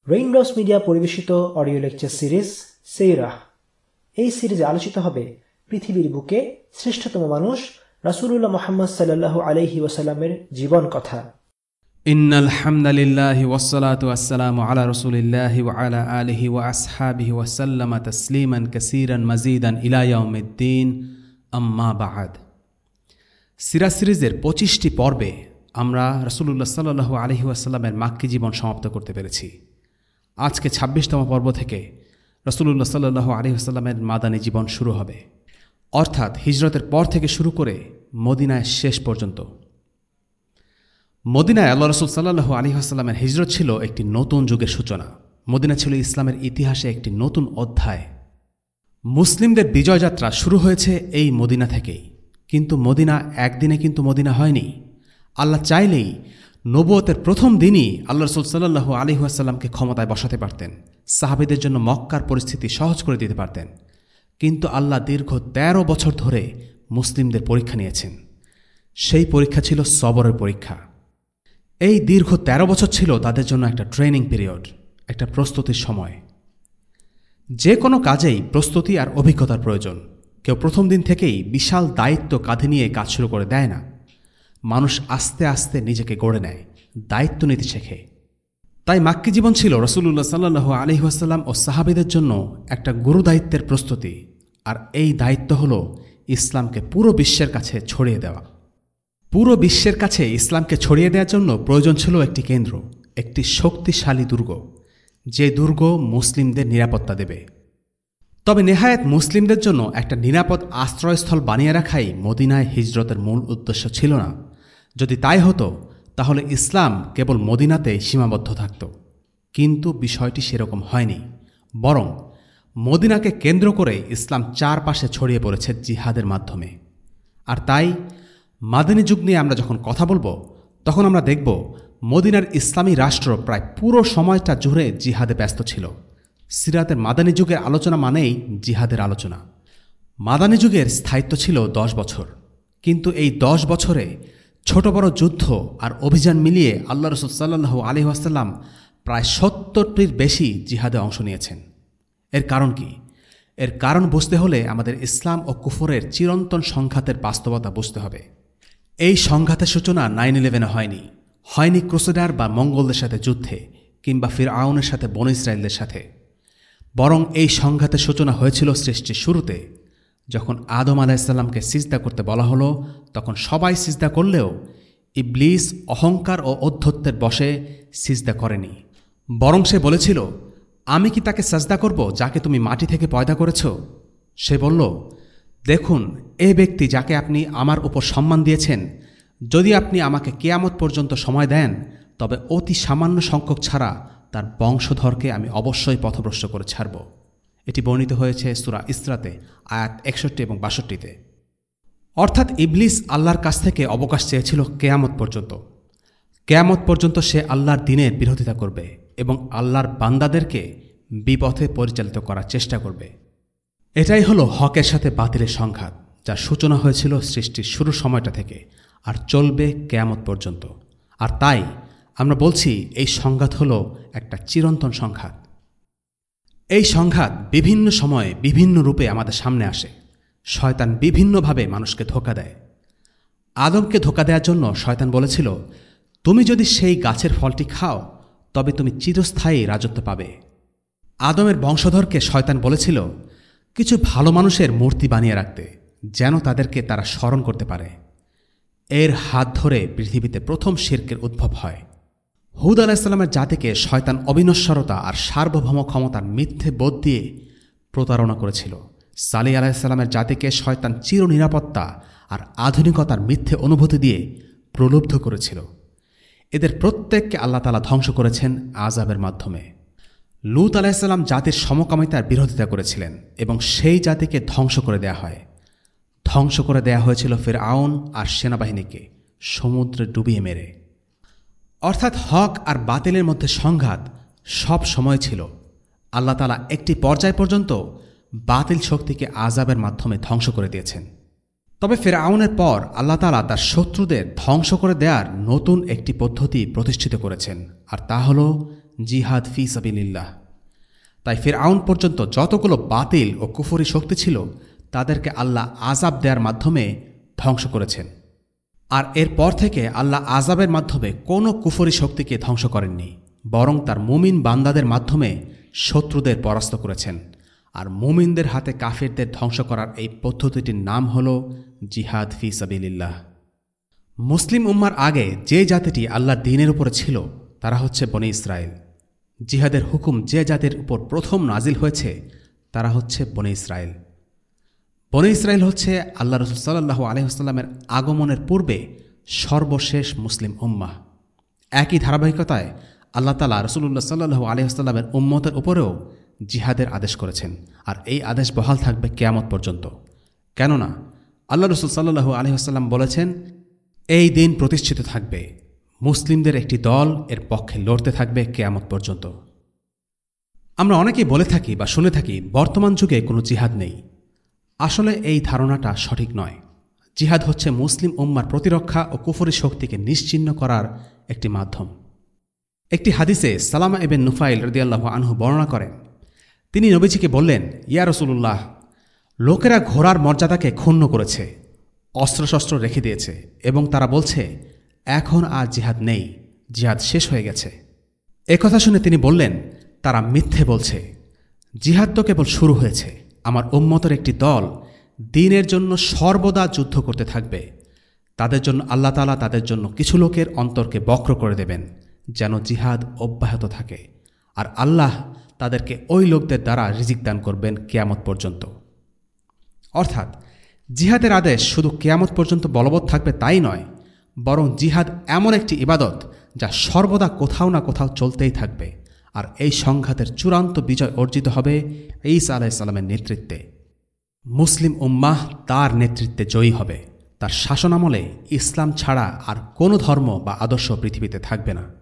Raindrops media পরিবেশিত audio lecture series সেইরাহ। এই সিরিজে আলোচিত হবে পৃথিবীর বুকে শ্রেষ্ঠতম মানুষ রাসূলুল্লাহ মুহাম্মদ সাল্লাল্লাহু আলাইহি ওয়াসাল্লামের জীবন কথা। ইন্নাল হামদালিল্লাহি ওয়াসসালাতু ওয়াসসালামু আলা রাসূলিল্লাহি ওয়া আলা আলিহি ওয়া আসহাবিহি ওয়া সাল্লামা তাসলিমান কাসীরান মাজিদান ইলা ইয়াউমিদ্দিন, আম্মা বা'দ। সিরাত সিরিজের 25টি পর্বে আমরা রাসূলুল্লাহ সাল্লাল্লাহু আলাইহি ওয়াসাল্লামের মাক্কি জীবন সমাপ্ত করতে পেরেছি। আজকে 26তম পর্ব থেকে রাসূলুল্লাহ সাল্লাল্লাহু আলাইহি ওয়াসাল্লামের মাদানী জীবন শুরু হবে, অর্থাৎ হিজরতের পর থেকে শুরু করে মদিনায় শেষ পর্যন্ত। মদিনায় আল্লাহ রাসূল সাল্লাল্লাহু আলাইহি ওয়াসাল্লামের হিজরত ছিল একটি নতুন যুগের সূচনা। মদিনা ছিল ইসলামের ইতিহাসে একটি নতুন অধ্যায়। মুসলিমদের বিজয়যাত্রা শুরু হয়েছে এই মদিনা থেকেই। কিন্তু মদিনা একদিনে কিন্তু মদিনা হয়নি। আল্লাহ চাইলেই নবুয়তের প্রথম দিনই আল্লাহ রাসূল সাল্লাল্লাহু আলাইহি ওয়াসাল্লামকে ক্ষমতায় বসাতে পারতেন, সাহাবীদের জন্য মক্কার পরিস্থিতি সহজ করে দিতে পারতেন। কিন্তু আল্লাহ দীর্ঘ 13 বছর ধরে মুসলিমদের পরীক্ষা নিয়েছেন। সেই পরীক্ষা ছিল সবরের পরীক্ষা। এই দীর্ঘ 13 বছর ছিল তাদের জন্য একটা ট্রেনিং পিরিয়ড, একটা প্রস্তুতির সময়। যে কোনো কাজেই প্রস্তুতি আর অভিজ্ঞতার প্রয়োজন। কেউ প্রথম দিন থেকেই বিশাল দায়িত্ব কাঁধে নিয়ে কাজ শুরু করে দেয় না। মানুষ আস্তে আস্তে নিজেকে গড়ে নেয়, দায়িত্ব নিতে শেখে। তাই মাক্কি জীবন ছিল রাসূলুল্লাহ সাল্লাল্লাহু আলাইহি ওয়াসাল্লাম ও সাহাবীদের জন্য একটা গুরু দায়িত্বের প্রস্তুতি। আর এই দায়িত্ব হল ইসলামকে পুরো বিশ্বের কাছে ছড়িয়ে দেওয়া। পুরো বিশ্বের কাছে ইসলামকে ছড়িয়ে দেওয়ার জন্য প্রয়োজন ছিল একটি কেন্দ্র, একটি শক্তিশালী দুর্গ, যে দুর্গ মুসলিমদের নিরাপত্তা দেবে। তবে নেহায়েত মুসলিমদের জন্য একটা নিরাপদ আশ্রয়স্থল বানিয়ে রাখাই মদিনায় হিজরতের মূল উদ্দেশ্য ছিল না। যদি তাই হতো তাহলে ইসলাম কেবল মদিনাতেই সীমাবদ্ধ থাকত। কিন্তু বিষয়টি সেরকম হয়নি। বরং মদিনাকে কেন্দ্র করে ইসলাম চারপাশে ছড়িয়ে পড়েছে জিহাদের মাধ্যমে। আর তাই মাদানী যুগ নিয়ে আমরা যখন কথা বলবো, তখন আমরা দেখব মদিনার ইসলামী রাষ্ট্র প্রায় পুরো সময়টা জুড়ে জিহাদে ব্যস্ত ছিল। সিরাতের মাদানী যুগের আলোচনা মানেই জিহাদের আলোচনা। মাদানী যুগের স্থায়িত্ব ছিল 10 বছর। কিন্তু এই 10 বছরে ছোট বড় যুদ্ধ আর অভিযান মিলিয়ে আল্লাহ রাসূল সাল্লাল্লাহু আলাইহি ওয়াসাল্লাম প্রায় 70টির বেশি জিহাদে অংশ নিয়েছেন। এর কারণ কি? এর কারণ বুঝতে হলে আমাদের ইসলাম ও কুফরের চিরন্তন সংঘাতের বাস্তবতা বুঝতে হবে। এই সংঘাতের সূচনা 9/11-এ হয়নি ক্রুসেডার বা মঙ্গলদের সাথে যুদ্ধে, কিংবা ফিরআউনের সাথে বনী ইসরাঈলদের সাথে। বরং এই সংঘাতের সূচনা হয়েছিল সৃষ্টির শুরুতে। যখন আদম আলাইহিসসালামকে সিজদা করতে বলা হলো, তখন সবাই সিজদা করলেও ইবলিস অহংকার ও ঔদ্ধত্যের বশে সিজদা করেনি। বরং সে বলেছিল, আমি কি তাকে সাজদা করব যাকে তুমি মাটি থেকে পয়দা করেছ? সে বলল, দেখুন, এ ব্যক্তি যাকে আপনি আমার উপর সম্মান দিয়েছেন, যদি আপনি আমাকে কিয়ামত পর্যন্ত সময় দেন, তবে অতি সামান্য সংখ্যক ছাড়া তার বংশধরকে আমি অবশ্যই পথভ্রষ্ট করে ছাড়ব। এটি বর্ণিত হয়েছে সূরা ইসরাতে আয়াত 61 এবং 62-তে। অর্থাৎ ইবলিস আল্লাহর কাছ থেকে অবকাশ চেয়েছিল কিয়ামত পর্যন্ত। কিয়ামত পর্যন্ত সে আল্লাহর দ্বীনের বিরোধিতা করবে এবং আল্লাহর বান্দাদেরকে বিপথে পরিচালিত করার চেষ্টা করবে। এটাই হলো হকের সাথে বাতিলের সংঘাত, যার সূচনা হয়েছিল সৃষ্টির শুরু সময়টা থেকে আর চলবে কিয়ামত পর্যন্ত। আর তাই আমরা বলছি এই সংঘাত হলো একটা চিরন্তন সংঘাত। এই সংঘাত বিভিন্ন সময়ে বিভিন্ন রূপে আমাদের সামনে আসে। শয়তান বিভিন্নভাবে মানুষকে ধোঁকা দেয়। আদমকে ধোঁকা দেওয়ার জন্য শয়তান বলেছিল, তুমি যদি সেই গাছের ফলটি খাও তবে তুমি চিরস্থায়ী রাজত্ব পাবে। আদমের বংশধরকে শয়তান বলেছিল কিছু ভালো মানুষের মূর্তি বানিয়ে রাখতে, যেন তাদেরকে তারা স্মরণ করতে পারে। এর হাত ধরে পৃথিবীতে প্রথম শিরকের উদ্ভব হয়। হুদ আলাইহিসসালামের জাতিকে শয়তান অবিনশ্বরতা আর সার্বভৌম ক্ষমতার মিথ্যে বোধ দিয়ে প্রতারণা করেছিল। সালিহ আলাইহিসসালামের জাতিকে শয়তান চির নিরাপত্তা আর আধুনিকতার মিথ্যে অনুভূতি দিয়ে প্রলুব্ধ করেছিল। এদের প্রত্যেককে আল্লাহ তাআলা ধ্বংস করেছেন আযাবের মাধ্যমে। লূত আলাইহিসসালাম জাতির সমকামিতার বিরোধিতা করেছিলেন এবং সেই জাতিকে ধ্বংস করে দেয়া হয়। ধ্বংস করে দেয়া হয়েছিল ফিরআউন আর সেনাবাহিনীকে সমুদ্রে ডুবিয়ে মেরে। অর্থাৎ হক আর বাতিলের মধ্যে সংঘাত সব সময় ছিল। আল্লাহ তাআলা একটি পর্যায় পর্যন্ত বাতিল শক্তিকে আযাবের মাধ্যমে ধ্বংস করে দিয়েছেন। তবে ফিরআউনের পর আল্লাহ তাআলা তার শত্রুদের ধ্বংস করে দেওয়ার নতুন একটি পদ্ধতি প্রতিষ্ঠিত করেছেন, আর তা হল জিহাদ ফি সাবিলিল্লাহ। তাই ফিরআউন পর্যন্ত যতগুলো বাতিল ও কুফরি শক্তি ছিল তাদেরকে আল্লাহ আযাব দেওয়ার মাধ্যমে ধ্বংস করেছেন। আর এরপর থেকে আল্লাহ আযাবের মাধ্যমে কোনো কুফরি শক্তিকে ধ্বংস করেননি, বরং তার মুমিন বান্দাদের মাধ্যমে শত্রুদের পরাস্ত করেছেন। আর মুমিনদের হাতে কাফিরদের ধ্বংস করার এই পদ্ধতিটির নাম হল জিহাদ ফি সাবিলিল্লাহ। মুসলিম উম্মার আগে যে জাতিটি আল্লাহর দ্বীনের উপরে ছিল তারা হচ্ছে বনী ইসরায়েল। জিহাদের হুকুম যে জাতির উপর প্রথম নাজিল হয়েছে তারা হচ্ছে বনী ইসরায়েল। বনী ইসরায়েল হচ্ছে আল্লাহ রাসূল সাল্লাল্লাহু আলাইহি ওয়াসাল্লামের আগমনের পূর্বে সর্বশেষ মুসলিম উম্মাহ। একই ধারাবাহিকতায় আল্লাহ তাআলা রাসূলুল্লাহ সাল্লাল্লাহু আলাইহি ওয়াসাল্লামের উম্মতের উপরেও জিহাদের আদেশ করেছেন, আর এই আদেশ বহাল থাকবে কিয়ামত পর্যন্ত। কেননা আল্লাহ রাসূল সাল্লাল্লাহু আলাইহি ওয়াসাল্লাম বলেছেন, এই দিন প্রতিষ্ঠিত থাকবে, মুসলিমদের একটি দল এর পক্ষে লড়তে থাকবে কিয়ামত পর্যন্ত। আমরা অনেকেই বলে থাকি বা শুনে থাকি বর্তমান যুগে কোনো জিহাদ নেই। আসলে এই ধারণাটা সঠিক নয়। জিহাদ হচ্ছে মুসলিম উম্মার প্রতিরক্ষা ও কুফরি শক্তিকে নিশ্চিহ্ন করার একটি মাধ্যম। একটি হাদিসে সালামা ইবনে নুফাইল রাদিয়াল্লাহু আনহু বর্ণনা করেন, তিনি নবীজিকে বললেন, ইয়া রাসূলুল্লাহ, লোকেরা ঘোড়ার মর্যাদাকে ক্ষুণ্ণ করেছে, অস্ত্রশস্ত্র রেখে দিয়েছে এবং তারা বলছে এখন আর জিহাদ নেই, জিহাদ শেষ হয়ে গেছে। একথা শুনে তিনি বললেন, তারা মিথ্যে বলছে, জিহাদ তো কেবল শুরু হয়েছে। আমার উম্মতের একটি দল দ্বীনের জন্য সর্বদা যুদ্ধ করতে থাকবে। তাদের জন্য আল্লাহ তাআলা তাদের জন্য কিছু লোকের অন্তরকে বক্র করে দেবেন যেন জিহাদ অব্যাহত থাকে, আর আল্লাহ তাদেরকে ওই লোকদের দ্বারা রিজিক দান করবেন কিয়ামত পর্যন্ত। অর্থাৎ জিহাদের আদেশ শুধু কিয়ামত পর্যন্ত বলবৎ থাকবে তাই নয়, বরং জিহাদ এমন একটি ইবাদত যা সর্বদা কোথাও না কোথাও চলতেই থাকবে। আর এই সংঘাতের চূড়ান্ত বিজয় অর্জিত হবে ঈসা আলাইহিস সালামের নেতৃত্বে। মুসলিম উম্মাহ তার নেতৃত্বে জয়ী হবে। তার শাসনামলে ইসলাম ছাড়া আর কোনো ধর্ম বা আদর্শ পৃথিবীতে থাকবে না।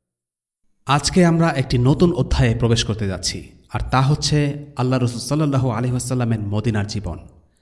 আজকে আমরা একটি নতুন অধ্যায়ে প্রবেশ করতে যাচ্ছি, আর তা হচ্ছে আল্লাহ রাসূল সাল্লাল্লাহু আলাইহি ওয়াসাল্লামের মদিনার জীবন।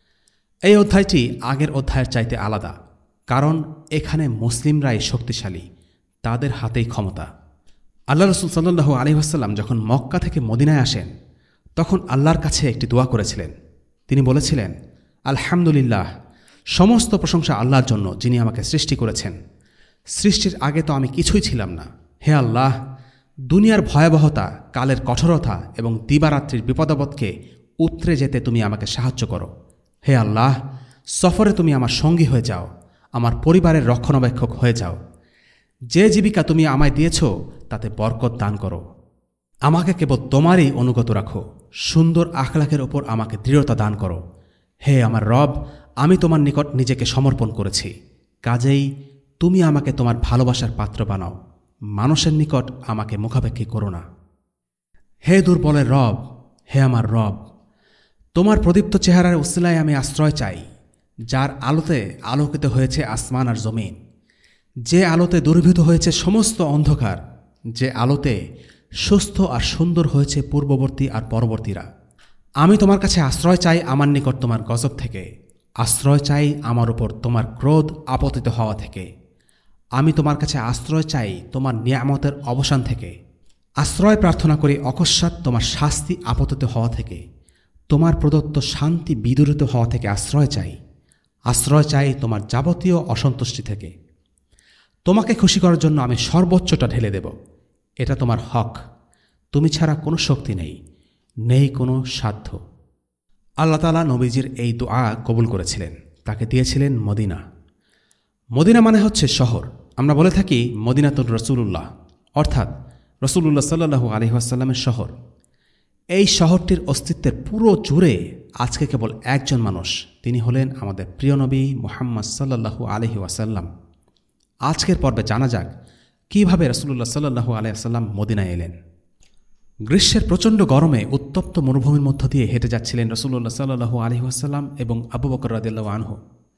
এই অধ্যায়টি আগের অধ্যায়ের চাইতে আলাদা, কারণ এখানে মুসলিমরাই শক্তিশালী, তাদের হাতেই ক্ষমতা। আল্লাহ রাসূল সাল্লাল্লাহু আলাইহি ওয়াসাল্লাম যখন মক্কা থেকে মদিনায় আসেন তখন আল্লাহর কাছে একটি দোয়া করেছিলেন। তিনি বলেছিলেন, আলহামদুলিল্লাহ, সমস্ত প্রশংসা আল্লাহর জন্য যিনি আমাকে সৃষ্টি করেছেন। সৃষ্টির আগে তো আমি কিছুই ছিলাম না। হে আল্লাহ, দুনিয়ার ভয়াবহতা, কালের কঠোরতা এবং দিবারাত্রির বিপদাপদকে উতরে যেতে তুমি আমাকে সাহায্য করো। হে আল্লাহ, সফরে তুমি আমার সঙ্গী হয়ে যাও, আমার পরিবারের রক্ষণাবেক্ষক হয়ে যাও। যে জীবিকা তুমি আমায় দিয়েছ তাতে বরকত দান করো। আমাকে কেবল তোমারই অনুগত রাখো। সুন্দর আখলাকের ওপর আমাকে দৃঢ়তা দান করো। হে আমার রব, আমি তোমার নিকট নিজেকে সমর্পণ করেছি, কাজেই তুমি আমাকে তোমার ভালোবাসার পাত্র বানাও। মানুষের নিকট আমাকে মুখাপেক্ষী করো না। হে দুর্বলের রব, হে আমার রব, তোমার প্রদীপ্ত চেহারার উসিলায় আমি আশ্রয় চাই, যার আলোতে আলোকিত হয়েছে আসমান আর জমিন, যে আলোতে দূরীভূত হয়েছে সমস্ত অন্ধকার, যে আলোতে সুস্থ আর সুন্দর হয়েছে পূর্ববর্তী আর পরবর্তীরা। আমি তোমার কাছে আশ্রয় চাই আমার নিকট তোমার গজব থেকে, আশ্রয় চাই আমার উপর তোমার ক্রোধ আপতিত হওয়া থেকে। আমি তোমার কাছে আশ্রয় চাই তোমার নিয়ামতের অবসান থেকে। আশ্রয় প্রার্থনা করি অকস্মাৎ তোমার শাস্তি আপতিত হওয়া থেকে। তোমার প্রদত্ত শান্তি বিদূরিত হওয়া থেকে আশ্রয় চাই। আশ্রয় চাই তোমার যাবতীয় অসন্তুষ্টি থেকে। তোমাকে খুশি করার জন্য আমি সর্বোচ্চটা ঢেলে দেব। এটা তোমার হক। তুমি ছাড়া কোনো শক্তি নেই, নেই কোনো সাধ্য। আল্লাহ তাআলা নবীজির এই দোয়া কবুল করেছিলেন, তাকে দিয়েছিলেন মদিনা। মদিনা মানে হচ্ছে শহর। আমরা বলে থাকি মদিনাতুর রাসূলুল্লাহ, অর্থাৎ রাসূলুল্লাহ সাল্লাল্লাহু আলাইহি ওয়াসাল্লামের শহর। এই শহরটির অস্তিত্বের পুরো জুড়ে আজকে কেবল একজন মানুষ, তিনি হলেন আমাদের প্রিয় নবী মুহাম্মদ সাল্লাল্লাহু আলাইহি ওয়াসাল্লাম। আজকের পর্বে জানা যাক কীভাবে রাসূলুল্লাহ সাল্লাল্লাহু আলাইহি ওয়াসাল্লাম মদিনায় এলেন। গ্রীষ্মের প্রচণ্ড গরমে উত্তপ্ত মরুভূমির মধ্য দিয়ে হেঁটে যাচ্ছিলেন রাসূলুল্লাহ সাল্লাল্লাহু আলাইহি ওয়াসাল্লাম এবং আবু বকর রাদিয়াল্লাহু আনহু।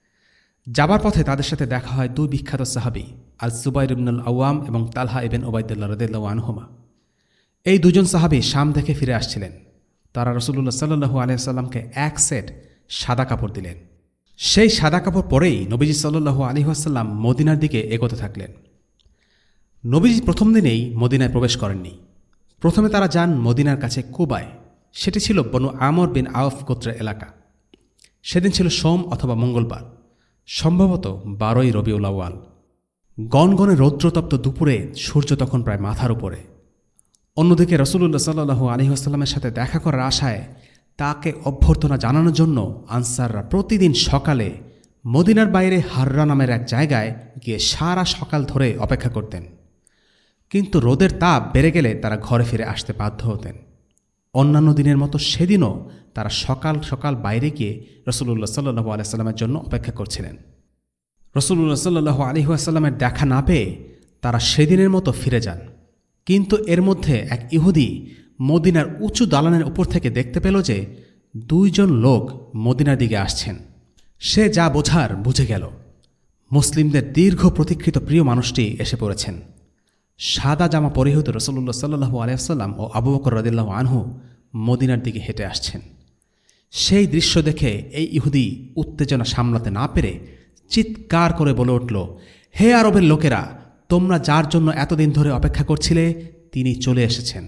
যাবার পথে তাদের সাথে দেখা হয় দুই বিখ্যাত সাহাবী, আল-জুবাইর ইবনুল আওয়াম এবং তালহা ইবন উবাইদুল্লাহ রাদিয়াল্লাহু আনহুমা। এই দুজন সাহাবী শাম থেকে ফিরে আসছিলেন। তারা রাসূলুল্লাহ সাল্লাল্লাহু আলাইহি ওয়াসাল্লামকে এক সেট সাদা কাপড় দিলেন। সেই সাদা কাপড় পরেই নবীজি সাল্লাল্লাহু আলাইহি ওয়াসাল্লাম মদিনার দিকে এগোতে থাকলেন। নবীজি প্রথম দিনেই মদিনায় প্রবেশ করেননি, প্রথমে তারা যান মদিনার কাছে কুবায়। সেটি ছিল বনু আমর বিন আওফ গোত্রের এলাকা। সেদিন ছিল সোম অথবা মঙ্গলবার, সম্ভবত 12ই রবিউল আউয়াল। গনগনে রৌদ্রতপ্ত দুপুরে সূর্য তখন প্রায় মাথার উপরে। অন্যদিকে রাসূলুল্লাহ সাল্লাল্লাহু আলাইহি ওয়াসাল্লামের সাথে দেখা করার আশায় তাকে অভ্যর্থনা জানানোর জন্য আনসাররা প্রতিদিন সকালে মদিনার বাইরে হাররা নামের এক জায়গায় গিয়ে সারা সকাল ধরে অপেক্ষা করতেন। কিন্তু রোদের তাপ বেড়ে গেলে তারা ঘরে ফিরে আসতে বাধ্য হতেন। অন্যান্য দিনের মতো সেদিনও তারা সকাল সকাল বাইরে গিয়ে রাসূলুল্লাহ সাল্লাল্লাহু আলাইহি ওয়াসাল্লামের জন্য অপেক্ষা করছিলেন। রাসূলুল্লাহ সাল্লাল্লাহু আলাইহি ওয়াসাল্লামের দেখা না পেয়ে তারা সেদিনের মতো ফিরে যান। কিন্তু এর মধ্যে এক ইহুদি মদিনার উঁচু দালানের উপর থেকে দেখতে পেল যে 2 জন লোক মদিনার দিকে আসছেন। সে যা বোঝার বুঝে গেল। মুসলিমদের দীর্ঘ প্রতীক্ষিত প্রিয় মানুষটি এসে পড়েছেন। সাদা জামা পরিহিত রাসূলুল্লাহ সাল্লাল্লাহু আলাইহি ওয়াসাল্লাম ও আবু বকর রাদিয়াল্লাহু আনহু মদিনার দিকে হেঁটে আসছেন। সেই দৃশ্য দেখে এই ইহুদি উত্তেজনা সামলাতে না পেরে চিৎকার করে বলে উঠল, হে আরবের লোকেরা, তোমরা যার জন্য এতদিন ধরে অপেক্ষা করছিলে তিনি চলে এসেছেন।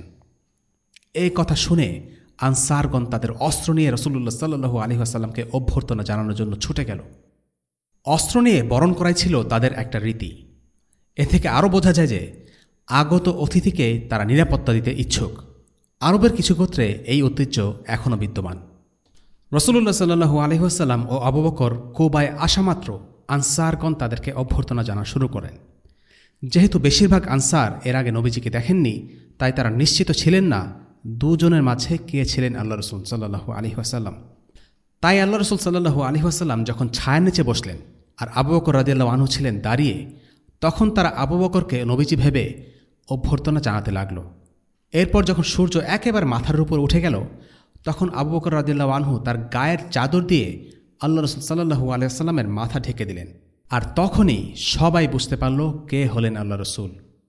এই কথা শুনে আনসারগণ তাদের অস্ত্র নিয়ে রাসূলুল্লাহ সাল্লাল্লাহু আলাইহি ওয়াসাল্লামকে অভ্যর্থনা জানানোর জন্য ছুটে গেল। অস্ত্র নিয়ে বরণ করাই ছিল তাদের একটা রীতি। এ থেকে আরও বোঝা যায় যে আগত অতিথিকে তারা নিরাপত্তা দিতে ইচ্ছুক। আরবের কিছু গোত্রে এই ঐতিহ্য এখনও বিদ্যমান। রাসূলুল্লাহ সাল্লাল্লাহু আলাইহি ওয়াসাল্লাম ও আবু বকর কুবায় আসামাত্র আনসারগণ তাদেরকে অভ্যর্থনা জানা শুরু করেন। যেহেতু বেশিরভাগ আনসার এর আগে নবীজিকে দেখেননি, তাই তারা নিশ্চিত ছিলেন না 2 জনের মাঝে কে ছিলেন আল্লাহ রাসূল সাল্লাল্লাহু আলাইহি ওয়াসাল্লাম। তাই আল্লাহ রাসূল সাল্লাল্লাহু আলাইহি ওয়াসাল্লাম যখন ছায়ার নিচে বসলেন আর আবু বকর রাদিয়াল্লাহু আনহু ছিলেন দাঁড়িয়ে, তখন তারা আবু বকরকে নবীজি ভেবে অভ্যর্থনা জানাতে লাগল। এরপর যখন সূর্য একেবারে মাথার উপর উঠে গেল, তখন আবু বকর রাদিয়াল্লাহু আনহু তার গায়ের চাদর দিয়ে আল্লাহ রাসূল সাল্লাল্লাহু আলাইহি ওয়াসাল্লামের মাথা ঢেকে দিলেন। আর তখনই সবাই বুঝতে পারল কে হলেন আল্লাহ রাসূল।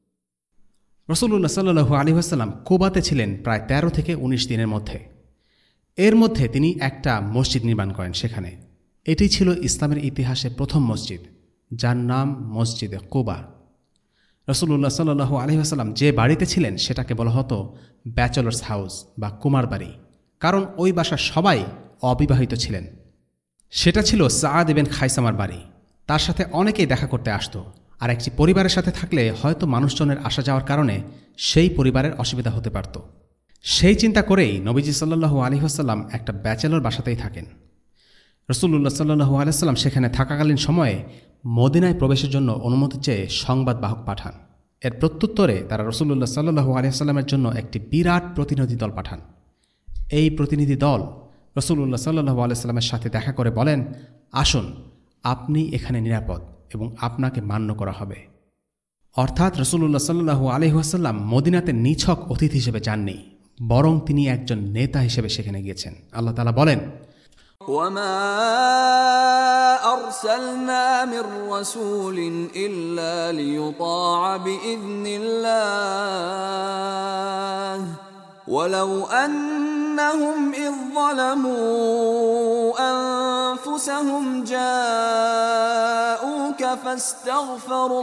রাসূলুল্লাহ সাল্লাল্লাহু আলাইহি ওয়াসাল্লাম কুবাতে ছিলেন প্রায় 13 থেকে 19 দিনের মধ্যে। এর মধ্যে তিনি একটা মসজিদ নির্মাণ করেন সেখানে। এটি ছিল ইসলামের ইতিহাসে প্রথম মসজিদ, যার নাম মসজিদে কুবা। রাসূলুল্লাহ সাল্লাল্লাহু আলাইহি ওয়াসাল্লাম যে বাড়িতে ছিলেন সেটাকে বলা হতো ব্যাচেলার্স হাউস বা কুমার বাড়ি, কারণ ওই বাসার সবাই অবিবাহিত ছিলেন। সেটা ছিল সাআদ ইবনে খাইসামার বাড়ি। তার সাথে অনেকেই দেখা করতে আসত, আর একটি পরিবারের সাথে থাকলে হয়তো মানুষজনের আসা যাওয়ার কারণে সেই পরিবারের অসুবিধা হতে পারত। সেই চিন্তা করেই নবীজি সাল্লাল্লাহু আলাইহি ওয়াসাল্লাম একটা ব্যাচেলর বাসাতেই থাকেন। রাসূলুল্লাহ সাল্লাল্লাহু আলাইহি ওয়াসাল্লাম সেখানে থাকাকালীন সময়ে মদিনায় প্রবেশের জন্য অনুমতি চেয়ে সংবাদ বাহক পাঠান। এর প্রত্যুত্তরে তারা রাসূলুল্লাহ সাল্লাল্লাহু আলাইহি ওয়াসাল্লামের জন্য একটি বিরাট প্রতিনিধি দল পাঠান। এই প্রতিনিধি দল রাসূলুল্লাহ সাল্লাল্লাহু আলাইহি ওয়াসাল্লামের সাথে দেখা করে বলেন, আসুন, আপনি এখানে নিরাপদ এবং আপনাকে মান্য করা হবে। অর্থাৎ রাসূলুল্লাহ সাল্লাল্লাহু আলাইহি ওয়াসাল্লাম মদিনাতে নিছক অতিথি হিসেবে যাননি, বরং তিনি একজন নেতা হিসেবে সেখানে গিয়েছেন। আল্লাহ তাআলা বলেন, وَمَا أَرْسَلْنَا مِن رَّسُولٍ إِلَّا لِيُطَاعَ بِإِذْنِ اللَّهِ وَلَوْ أَنَّهُمْ إِذ ظَّلَمُوا أَنفُسَهُمْ جَاءُوكَ فَاسْتَغْفَرُوا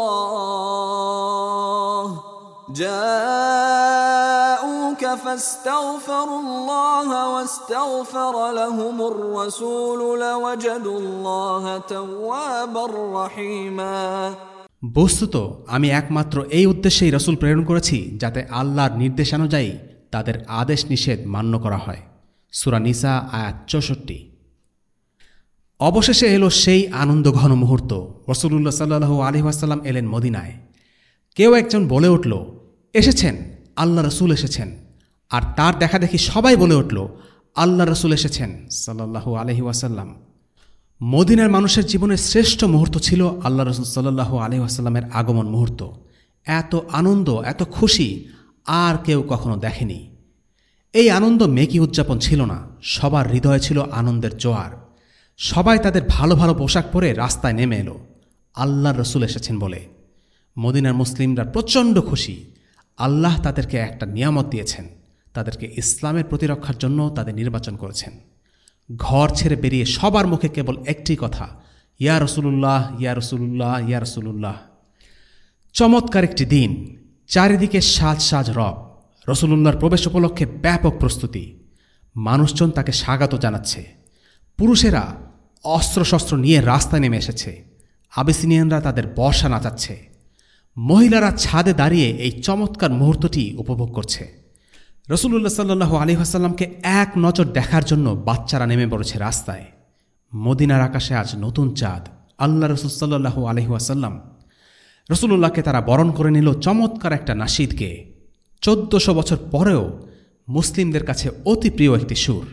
اللَّهَ وَاسْتَغْفَرَ لَهُمُ الرَّسُولُ لَوَجَدُوا اللَّهَ تَوَّابًا رَّحِيمًا। বস্তুত আমি একমাত্র এই উদ্দেশ্যেই রাসূল প্রেরণ করেছি যাতে আল্লাহর নির্দেশানুযায়ী তাদের আদেশ নিষেধ মান্য করা হয়। সূরা নিসা আয়াত 64। অবশেষে এলো সেই আনন্দঘন মুহূর্ত। রাসূলুল্লাহ সাল্লাল্লাহু আলাইহি ওয়াসাল্লাম এলেন মদিনায়। কেউ একজন বলে উঠল, এসেছেন, আল্লাহ রাসূল এসেছেন। আর তার দেখা দেখি সবাই বলে উঠল, আল্লাহ রাসূল এসেছেন সাল্লাল্লাহু আলাইহি ওয়াসাল্লাম। মদিনার মানুষের জীবনের শ্রেষ্ঠ মুহূর্ত ছিল আল্লাহ রাসূল সাল্লাল্লাহু আলাইহি ওয়াসাল্লামের আগমন মুহূর্ত। এত আনন্দ, এত খুশি আর কেউ কখনো দেখেনি। এই আনন্দ মেকি উদযাপন ছিল না, সবার হৃদয়ে ছিল আনন্দের জোয়ার। সবাই তাদের ভালো ভালো পোশাক পরে রাস্তায় নেমে এলো আল্লাহর রাসূল এসেছেন বলে। মদিনার মুসলিমরা প্রচণ্ড খুশি। আল্লাহ তাদেরকে একটা নিয়ামত দিয়েছেন, তাদেরকে ইসলামের প্রতিরক্ষার জন্য তাদের নির্বাচন করেছেন। ঘর ছেড়ে বেরিয়ে সবার মুখে কেবল একটি কথা, ইয়া রাসূলুল্লাহ, ইয়া রাসূলুল্লাহ, ইয়া রাসূলুল্লাহ। চমৎকার একটি দিন, চারিদিকে সাজ সাজ রব। রসুলুল্লাহর প্রবেশ উপলক্ষে ব্যাপক প্রস্তুতি, মানুষজন তাকে স্বাগত জানাচ্ছে। পুরুষেরা অস্ত্রশস্ত্র নিয়ে রাস্তায় নেমে এসেছে, আবিসিনিয়ানরা তাদের বর্ষা নাচাচ্ছে, মহিলারা ছাদে দাঁড়িয়ে এই চমৎকার মুহূর্তটি উপভোগ করছে। রসুলুল্লাহ সাল্লাল্লাহু আলাইহি ওয়াসাল্লামকে এক নজর দেখার জন্য বাচ্চারা নেমে পড়েছে রাস্তায়। মদিনার আকাশে আজ নতুন চাঁদ। আল্লাহ রসুল সাল্লাল্লাহু আলাইহি ওয়াসাল্লাম রসুলুল্লাহকে তারা বরণ করে নিল চমৎকার একটা নাশিদকে। 1400 বছর পরেও মুসলিমদের কাছে অতি প্রিয় একটি সুর।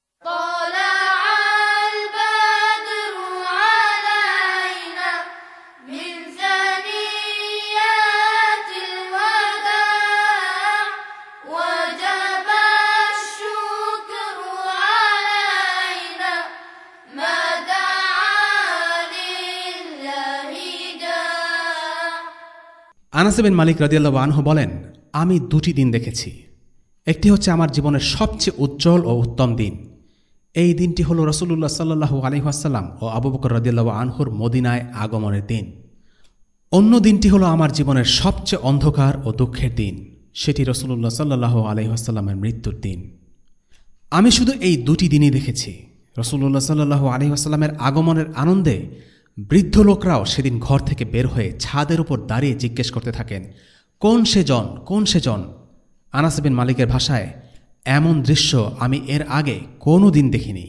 আনাস বিন মালিক রাদিয়াল্লাহু আনহু বলেন, আমি 2টি দিন দেখেছি। একটি হচ্ছে আমার জীবনের সবচেয়ে উজ্জ্বল ও উত্তম দিন। এই দিনটি হল রসুলুল্লাহ সাল্লাল্লাহু আলাইহি ওয়াসাল্লাম ও আবু বকর রাদিয়াল্লাহু আনহুর মদিনায় আগমনের দিন। অন্য দিনটি হল আমার জীবনের সবচেয়ে অন্ধকার ও দুঃখের দিন, সেটি রসুলুল্লাহ সাল্লাল্লাহু আলাইহি ওয়াসাল্লামের মৃত্যুর দিন। আমি শুধু এই 2টি দিনই দেখেছি। রসুলুল্লাহ সাল্লাল্লাহু আলাইহি ওয়াসাল্লামের আগমনের আনন্দে বৃদ্ধ লোকরাও সেদিন ঘর থেকে বের হয়ে ছাদের উপর দাঁড়িয়ে জিজ্ঞেস করতে থাকেন, কোন সে জন, কোন সে জন। আনাস বিন মালিকের ভাষায়, এমন দৃশ্য আমি এর আগে কোনো দিন দেখিনি।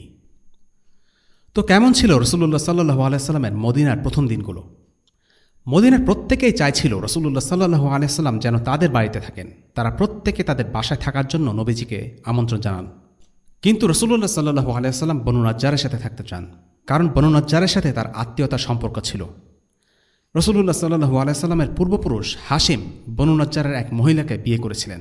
তো কেমন ছিল রসুলুল্লাহ সাল্লাল্লাহু আলাইহি ওয়াসাল্লামের মদিনার প্রথম দিনগুলো? মদিনার প্রত্যেকেই চাইছিল রসুলুল্লাহ সাল্লাল্লাহু আলাইহি ওয়াসাল্লাম যেন তাদের বাড়িতে থাকেন। তারা প্রত্যেকে তাদের বাসায় থাকার জন্য নবীজিকে আমন্ত্রণ জানান। কিন্তু রসুলুল্লাহ সাল্লাল্লাহু আলাইহি ওয়াসাল্লাম বনু নাজ্জারের সাথে থাকতে চান, কারণ বনু নাজ্জারের সাথে তার আত্মীয়তার সম্পর্ক ছিল। রসুলুল্লাহ সাল্লাল্লাহু আলাইহি ওয়াসাল্লামের পূর্বপুরুষ হাশিম বনু নাজ্জারের এক মহিলাকে বিয়ে করেছিলেন।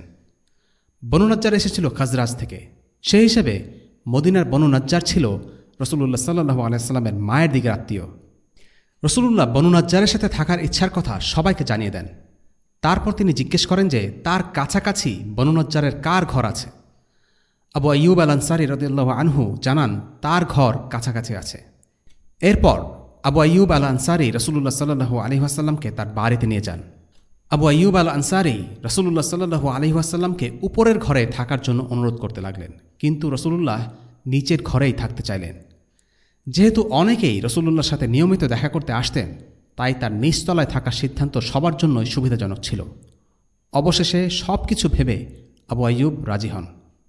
বনু নাজ্জার এসেছিল খাজরাজ থেকে। সেই হিসেবে মদিনার বনু নাজ্জার ছিল রসুলুল্লাহ সাল্লাল্লাহু আলাইহি ওয়াসাল্লামের মায়ের দিকের আত্মীয়। রসুলুল্লাহ বনু নাজ্জারের সাথে থাকার ইচ্ছার কথা সবাইকে জানিয়ে দেন। তারপর তিনি জিজ্ঞেস করেন যে তার কাছাকাছি বনু নাজ্জারের কার ঘর আছে। আবু আইয়ুব আল আনসারী রাদিয়াল্লাহু আনহু জানান তার ঘর কাছাকাছি আছে। এরপর আবু আইয়ুব আল আনসারী রসুলুল্লাহ সাল্লাল্লাহু আলাইহি ওয়াসাল্লামকে তার বাড়িতে নিয়ে যান। আবু আইয়ুব আল আনসারী রসুলুল্লাহ সাল্লাল্লাহু আলাইহি ওয়াসাল্লামকে উপরের ঘরে থাকার জন্য অনুরোধ করতে লাগলেন, কিন্তু রসুলুল্লাহ নিচের ঘরেই থাকতে চাইলেন। যেহেতু অনেকেই রসুলুল্লাহর সাথে নিয়মিত দেখা করতে আসতেন, তাই তার নিচতলায় থাকার সিদ্ধান্ত সবার জন্যই সুবিধাজনক ছিল। অবশেষে সব কিছু ভেবে আবু আইয়ুব রাজি হন।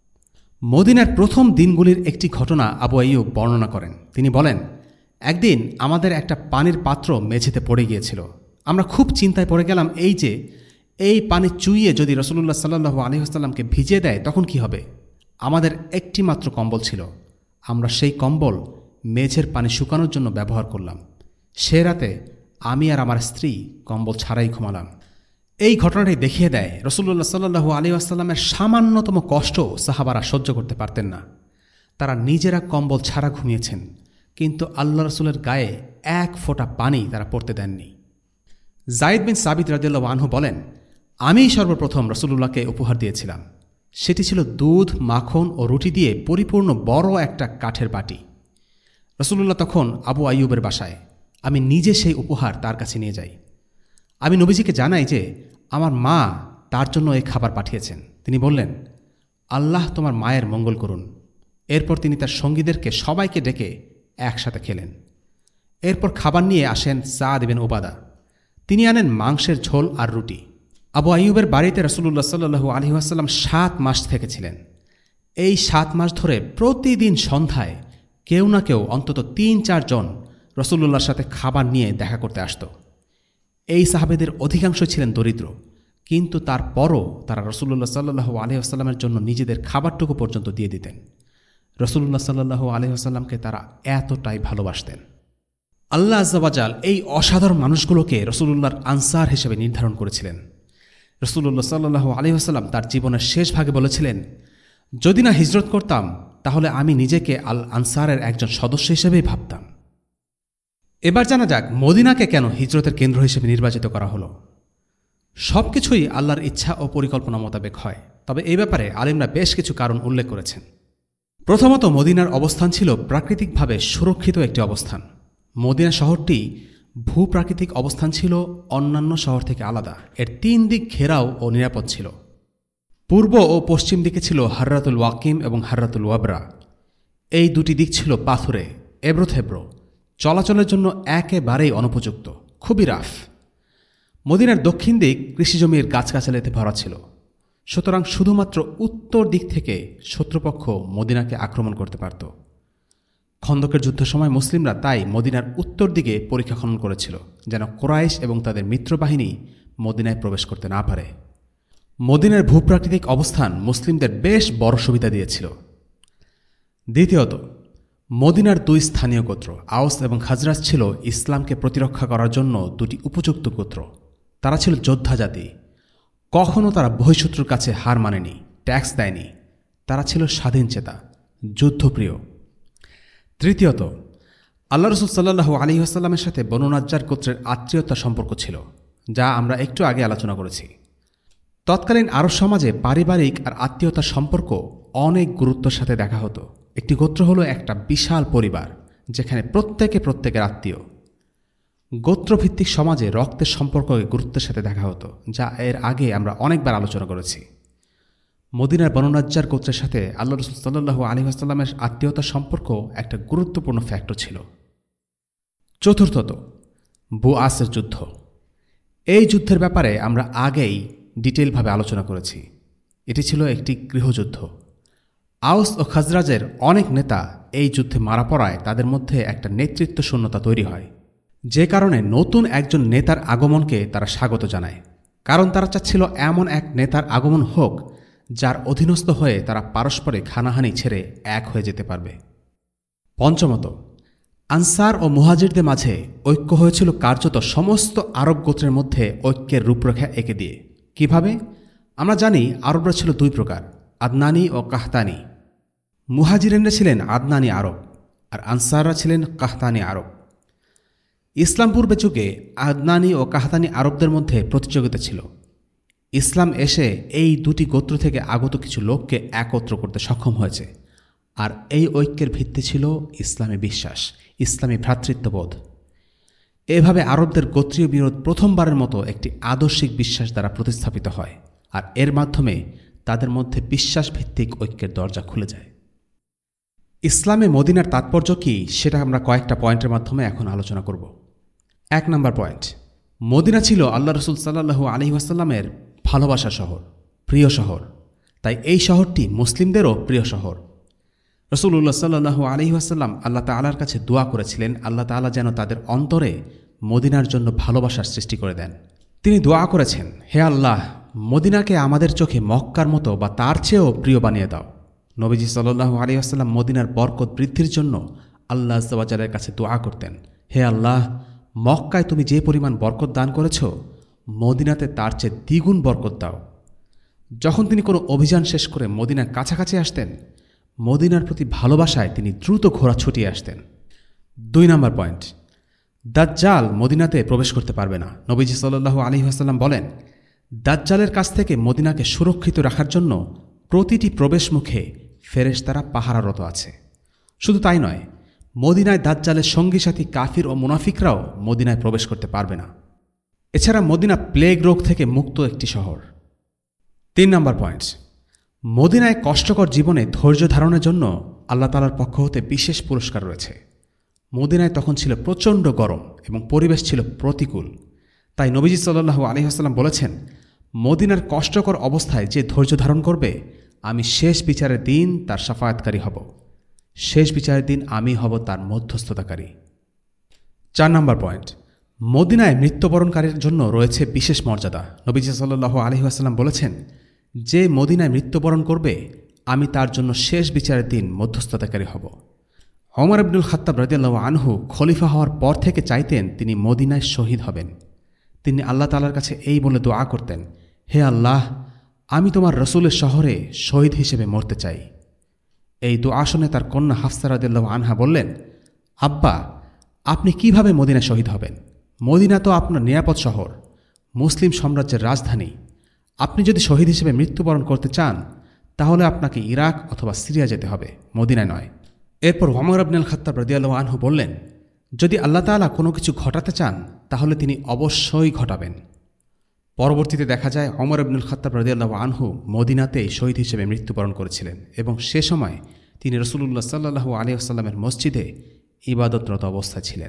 মদিনার প্রথম দিনগুলির একটি ঘটনা আবু আইয়ুব বর্ণনা করেন। তিনি বলেন, একদিন আমাদের একটা পানির পাত্র মেঝেতে পড়ে গিয়েছিল। আমরা খুব চিন্তায় পড়ে গেলাম এই পানি চুইয়ে যদি রসুলুল্লাহ সাল্লাল্লাহু আলাইহি ওয়াসাল্লামকে ভিজিয়ে দেয় তখন কি হবে। আমাদের একটি মাত্র কম্বল ছিল। আমরা সেই কম্বল মেঝের পানি শুকানোর জন্য ব্যবহার করলাম। সে রাতে আমি আর আমার স্ত্রী কম্বল ছাড়াই ঘুমালাম। এই ঘটনাটি দেখিয়ে দেয় রসুলুল্লাহ সাল্লাল্লাহু আলাইহি ওয়াসাল্লামের সামান্যতম কষ্ট সাহাবারা সহ্য করতে পারতেন না। তারা নিজেরা কম্বল ছাড়া ঘুমিয়েছেন, কিন্তু আল্লাহ রসুলের গায়ে এক ফোঁটা পানি তারা পড়তে দেননি। যায়েদ বিন সাবিত রাদিয়াল্লাহু আনহু বলেন, আমিই সর্বপ্রথম রসুলুল্লাহকে উপহার দিয়েছিলাম। সেটি ছিল দুধ, মাখন ও রুটি দিয়ে পরিপূর্ণ বড় একটা কাঠের বাটি। রসুলুল্লাহ তখন আবু আইয়ুবের বাসায়। আমি নিজে সেই উপহার তার কাছে নিয়ে যাই। আমি নবীজিকে জানাই যে আমার মা তার জন্য এই খাবার পাঠিয়েছেন। তিনি বললেন, আল্লাহ তোমার মায়ের মঙ্গল করুন। এরপর তিনি তার সঙ্গীদেরকে সবাইকে ডেকে একসাথে খেলেন। এরপর খাবার নিয়ে আসেন সাদ বিন উবাদা। তিনি আনেন মাংসের ঝোল আর রুটি। আবু আইয়ুবের বাড়িতে রসুলুল্লাহ সাল্লাল্লাহু আলাইহি ওয়াসাল্লাম 7 মাস থেকেছিলেন। এই 7 মাস ধরে প্রতিদিন সন্ধ্যায় কেউ না কেউ অন্তত 3-4 জন রসুলুল্লাহর সাথে খাবার নিয়ে দেখা করতে আসত। এই সাহাবেদের অধিকাংশ ছিলেন দরিদ্র, কিন্তু তারপরও তারা রসুলুল্লাহ সাল্লাল্লাহু আলাইহি ওয়াসাল্লামের জন্য নিজেদের খাবারটুকু পর্যন্ত দিয়ে দিতেন। রসুলুল্লাহ সাল্লাল্লাহু আলাইহি ওয়াসাল্লামকে তারা এতটাই ভালোবাসতেন। আল্লাহ আযজা ওয়া জাল এই অসাধারণ মানুষগুলোকে রসুলুল্লাহর আনসার হিসেবে নির্ধারণ করেছিলেন। রসুলুল্লাহ সাল্লাল্লাহু আলাইহি ওয়াসাল্লাম তার জীবনের শেষ ভাগে বলেছিলেন, যদি না হিজরত করতাম তাহলে আমি নিজেকে আল আনসারের একজন সদস্য হিসেবেই ভাবতাম। এবার জানা যাক মদিনাকে কেন হিজরতের কেন্দ্র হিসেবে নির্বাচিত করা হলো। সবকিছুই আল্লাহর ইচ্ছা ও পরিকল্পনা মোতাবেক হয়, তবে এই ব্যাপারে আলেমরা বেশ কিছু কারণ উল্লেখ করেছেন। প্রথমত, মদিনার অবস্থান ছিল প্রাকৃতিকভাবে সুরক্ষিত একটি অবস্থান। মদিনা শহরটি ভূপ্রাকৃতিক অবস্থান ছিল অন্যান্য শহর থেকে আলাদা। এর 3 দিক ঘেরাও ও নিরাপদ ছিল। পূর্ব ও পশ্চিম দিকে ছিল হাররাতুল ওয়াকিম এবং হাররাতুল ওয়াবরা। এই দুটি দিক ছিল পাথুরে, এবড়োথেবড়ো, চলাচলের জন্য একেবারেই অনুপযুক্ত, খুবই রাফ। মদিনার দক্ষিণ দিক কৃষিজমির গাছগাছালিতে ভরা ছিল। সুতরাং শুধুমাত্র উত্তর দিক থেকে শত্রুপক্ষ মদিনাকে আক্রমণ করতে পারত। খন্দকের যুদ্ধের সময় মুসলিমরা তাই মদিনার উত্তর দিকে পরীক্ষা খনন করেছিল, যেন কুরাইশ এবং তাদের মিত্রবাহিনী মদিনায় প্রবেশ করতে না পারে। মদিনার ভূপ্রাকৃতিক অবস্থান মুসলিমদের বেশ বড় সুবিধা দিয়েছিল। দ্বিতীয়ত, মদিনার দুই স্থানীয় গোত্র আওস এবং খাজরাজ ছিল ইসলামকে প্রতিরক্ষা করার জন্য দুটি উপযুক্ত গোত্র। তারা ছিল যোদ্ধা জাতি। কখনও তারা বহিঃশত্রুর কাছে হার মানেনি, ট্যাক্স দেয়নি। তারা ছিল স্বাধীনচেতা, যুদ্ধপ্রিয়। তৃতীয়ত, আল্লাহ রসুল সাল্লাল্লাহু আলাইহি ওয়াসাল্লামের সাথে বনু নাজ্জার গোত্রের আত্মীয়তার সম্পর্ক ছিল, যা আমরা একটু আগে আলোচনা করেছি। তৎকালীন আরব সমাজে পারিবারিক আর আত্মীয়তার সম্পর্ক অনেক গুরুত্বের সাথে দেখা হতো। একটি গোত্র হলো একটা বিশাল পরিবার, যেখানে প্রত্যেকে প্রত্যেকের আত্মীয়। গোত্রভিত্তিক সমাজে রক্তের সম্পর্ককে গুরুত্বের সাথে দেখা হতো, যা এর আগে আমরা অনেকবার আলোচনা করেছি। মদিনার বনু নাজ্জার গোত্রের সাথে আল্লাহ রসুল সাল্লাল্লাহু আলাইহি ওয়াসাল্লামের আত্মীয়তার সম্পর্ক একটা গুরুত্বপূর্ণ ফ্যাক্টর ছিল। চতুর্থত, বুআসের যুদ্ধ। এই যুদ্ধের ব্যাপারে আমরা আগেই ডিটেইলভাবে আলোচনা করেছি। এটি ছিল একটি গৃহযুদ্ধ। আওস ও খাজরাজের অনেক নেতা এই যুদ্ধে মারা পড়ায় তাদের মধ্যে একটা নেতৃত্ব শূন্যতা তৈরি হয়, যে কারণে নতুন একজন নেতার আগমনকে তারা স্বাগত জানায়। কারণ তারা চাচ্ছিল এমন এক নেতার আগমন হোক যার অধীনস্থ হয়ে তারা পারস্পরিক হানাহানি ছেড়ে এক হয়ে যেতে পারবে। পঞ্চমত, আনসার ও মুহাজিরদের মাঝে ঐক্য হয়েছিল কার্যত সমস্ত আরব গোত্রের মধ্যে ঐক্যের রূপরেখা এঁকে দিয়ে। কিভাবে? আমরা জানি আরবরা ছিল দুই প্রকার, আদনানি ও কাহতানি। মুহাজিরিনরা ছিলেন আদনানি আরব আর আনসাররা ছিলেন কাহতানি আরব। ইসলাম পূর্বে যুগে আদনানি ও কাহতানি আরবদের মধ্যে প্রতিযোগিতা ছিল। ইসলাম এসে এই দুটি গোত্র থেকে আগত কিছু লোককে একত্র করতে সক্ষম হয়েছে, আর এই ঐক্যের ভিত্তি ছিল ইসলামী বিশ্বাস, ইসলামী ভ্রাতৃত্ববোধ। এভাবে আরবদের গোত্রীয় বিরোধ প্রথমবারের মতো একটি আদর্শিক বিশ্বাস দ্বারা প্রতিস্থাপিত হয়, আর এর মাধ্যমে তাদের মধ্যে বিশ্বাসভিত্তিক ঐক্যের দরজা খুলে যায়। ইসলামে মদিনার তাৎপর্য কী সেটা আমরা কয়েকটা পয়েন্টের মাধ্যমে এখন আলোচনা করব। 1 নম্বর পয়েন্ট, মদিনা ছিল আল্লাহ রসুল সাল্লাল্লাহু আলাইহি ওয়াসাল্লামের ভালোবাসা শহর, প্রিয় শহর। তাই এই শহরটি মুসলিমদেরও প্রিয় শহর। রাসূলুল্লাহ সাল্লাল্লাহু আলাইহি ওয়াসাল্লাম আল্লাহ তাআলার কাছে দোয়া করেছিলেন আল্লাহ তাআলা যেন তাদের অন্তরে মদিনার জন্য ভালোবাসার সৃষ্টি করে দেন। তিনি দোয়া করেছেন, হে আল্লাহ, মদিনাকে আমাদের চোখে মক্কার মতো বা তার চেয়েও প্রিয় বানিয়ে দাও। নবীজি সাল্লাল্লাহু আলাইহি ওয়াসাল্লাম মদিনার বরকত বৃদ্ধির জন্য আল্লাহ আযজা ওয়া জাল্লার কাছে দোয়া করতেন, হে আল্লাহ, মক্কায় তুমি যে পরিমাণ বরকত দান করেছ, মদিনাতে তার চেয়ে দ্বিগুণ বরকত দাও। যখন তিনি কোনো অভিযান শেষ করে মদিনার কাছাকাছি আসতেন, মদিনার প্রতি ভালোবাসায় তিনি দ্রুত ঘোড়া ছুটিয়ে আসতেন। 2 নম্বর পয়েন্ট, দাজ্জাল মদিনাতে প্রবেশ করতে পারবে না। নবীজি সাল্লাল্লাহু আলাইহি ওয়াসাল্লাম বলেন, দাজ্জালের কাছ থেকে মদিনাকে সুরক্ষিত রাখার জন্য প্রতিটি প্রবেশ মুখে ফেরেশতারা পাহারারত আছে। শুধু তাই নয়, মদিনায় দাজ্জালের সঙ্গী সাথী কাফির ও মুনাফিকরাও মদিনায় প্রবেশ করতে পারবে না। এছাড়া মদিনা প্লেগ রোগ থেকে মুক্ত একটি শহর। 3 নম্বর পয়েন্ট, মদিনায় কষ্টকর জীবনে ধৈর্য ধারণের জন্য আল্লাহ তাআলার পক্ষ হতে বিশেষ পুরস্কার রয়েছে। মদিনায় তখন ছিল প্রচণ্ড গরম এবং পরিবেশ ছিল প্রতিকূল। তাই নবীজি সাল্লাল্লাহু আলাইহি ওয়াসাল্লাম বলেছেন, মদিনার কষ্টকর অবস্থায় যে ধৈর্য ধারণ করবে, আমি শেষ বিচারের দিন তার শাফায়াতকারী হব। শেষ বিচারের দিন আমি হব তার মধ্যস্থতাকারী। 4 নম্বর পয়েন্ট, মদিনায় মৃত্যুবরণকারীর জন্য রয়েছে বিশেষ মর্যাদা। নবীজি সাল্লাল্লাহু আলাইহি ওয়াসাল্লাম বলেছেন, যে মদিনায় মৃত্যুবরণ করবে, আমি তার জন্য শেষ বিচারের দিন মধ্যস্থতাকারী হব। ওমর ইবনুল খাত্তাব রাদিয়াল্লাহু আনহু খলিফা হওয়ার পর থেকে চাইতেন তিনি মদিনায় শহীদ হবেন। তিনি আল্লাহ তাআলার কাছে এই বলে দোয়া করতেন, হে আল্লাহ, আমি তোমার রসুলের শহরে শহীদ হিসেবে মরতে চাই। এই দোয়া শুনে তার কন্যা হাফসা রাদিয়াল্লাহু আনহা বললেন, আব্বা, আপনি কিভাবে মদিনায় শহীদ হবেন? মদিনা তো আপনার নিরাপদ শহর, মুসলিম সাম্রাজ্যের রাজধানী। আপনি যদি শহীদ হিসেবে মৃত্যুবরণ করতে চান, তাহলে আপনাকে ইরাক অথবা সিরিয়া যেতে হবে, মদিনায় নয়। এরপর ওমর ইবনুল খাত্তাব রাদিয়াল্লাহু আনহু বললেন, যদি আল্লাহ তাআলা কোনো কিছু ঘটাতে চান, তাহলে তিনি অবশ্যই ঘটাবেন। পরবর্তীতে দেখা যায় ওমর ইবনুল খাত্তাব রাদিয়াল্লাহু আনহু মদিনাতেই শহীদ হিসেবে মৃত্যুবরণ করেছিলেন এবং সে সময় তিনি রাসূলুল্লাহ সাল্লাল্লাহু আলাইহি ওয়াসাল্লামের মসজিদে ইবাদতরত অবস্থায় ছিলেন।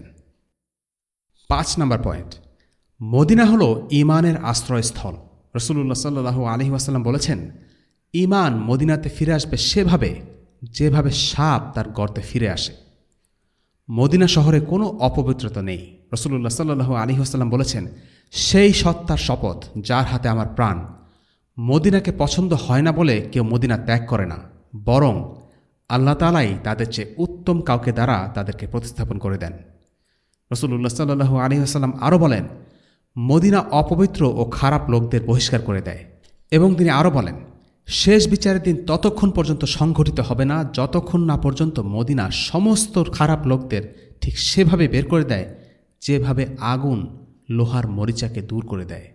5 নম্বর পয়েন্ট, মদিনা হলো ঈমানের আশ্রয়স্থল। রাসূলুল্লাহ সাল্লাল্লাহু আলাইহি ওয়াসাল্লাম বলেছেন, ঈমান মদিনাতে ফিরে আসবে সেভাবে যেভাবে সাপ তার গর্তে ফিরে আসে। মদিনা শহরে কোনো অপবিত্রতা নেই। রাসূলুল্লাহ সাল্লাল্লাহু আলাইহি ওয়াসাল্লাম বলেছেন, সেই সত্তার শপথ যার হাতে আমার প্রাণ, মদিনাকে পছন্দ হয় না বলে কেউ মদিনা ত্যাগ করে না, বরং আল্লাহ তাআলাই তাদের চেয়ে উত্তম কাউকে দ্বারা তাদেরকে প্রতিস্থাপন করে দেন। রাসূলুল্লাহ সাল্লাল্লাহু আলাইহি ওয়াসাল্লাম আরও বলেন, মদিনা অপবিত্র ও খারাপ লোকদের বহিষ্কার করে দেয়। এবং তিনি আরও বলেন, শেষ বিচারের দিন ততক্ষণ পর্যন্ত সংঘটিত হবে না যতক্ষণ না পর্যন্ত মদিনা সমস্ত খারাপ লোকদের ঠিক সেভাবে বের করে দেয় যেভাবে আগুন লোহার মরিচাকে দূর করে দেয়।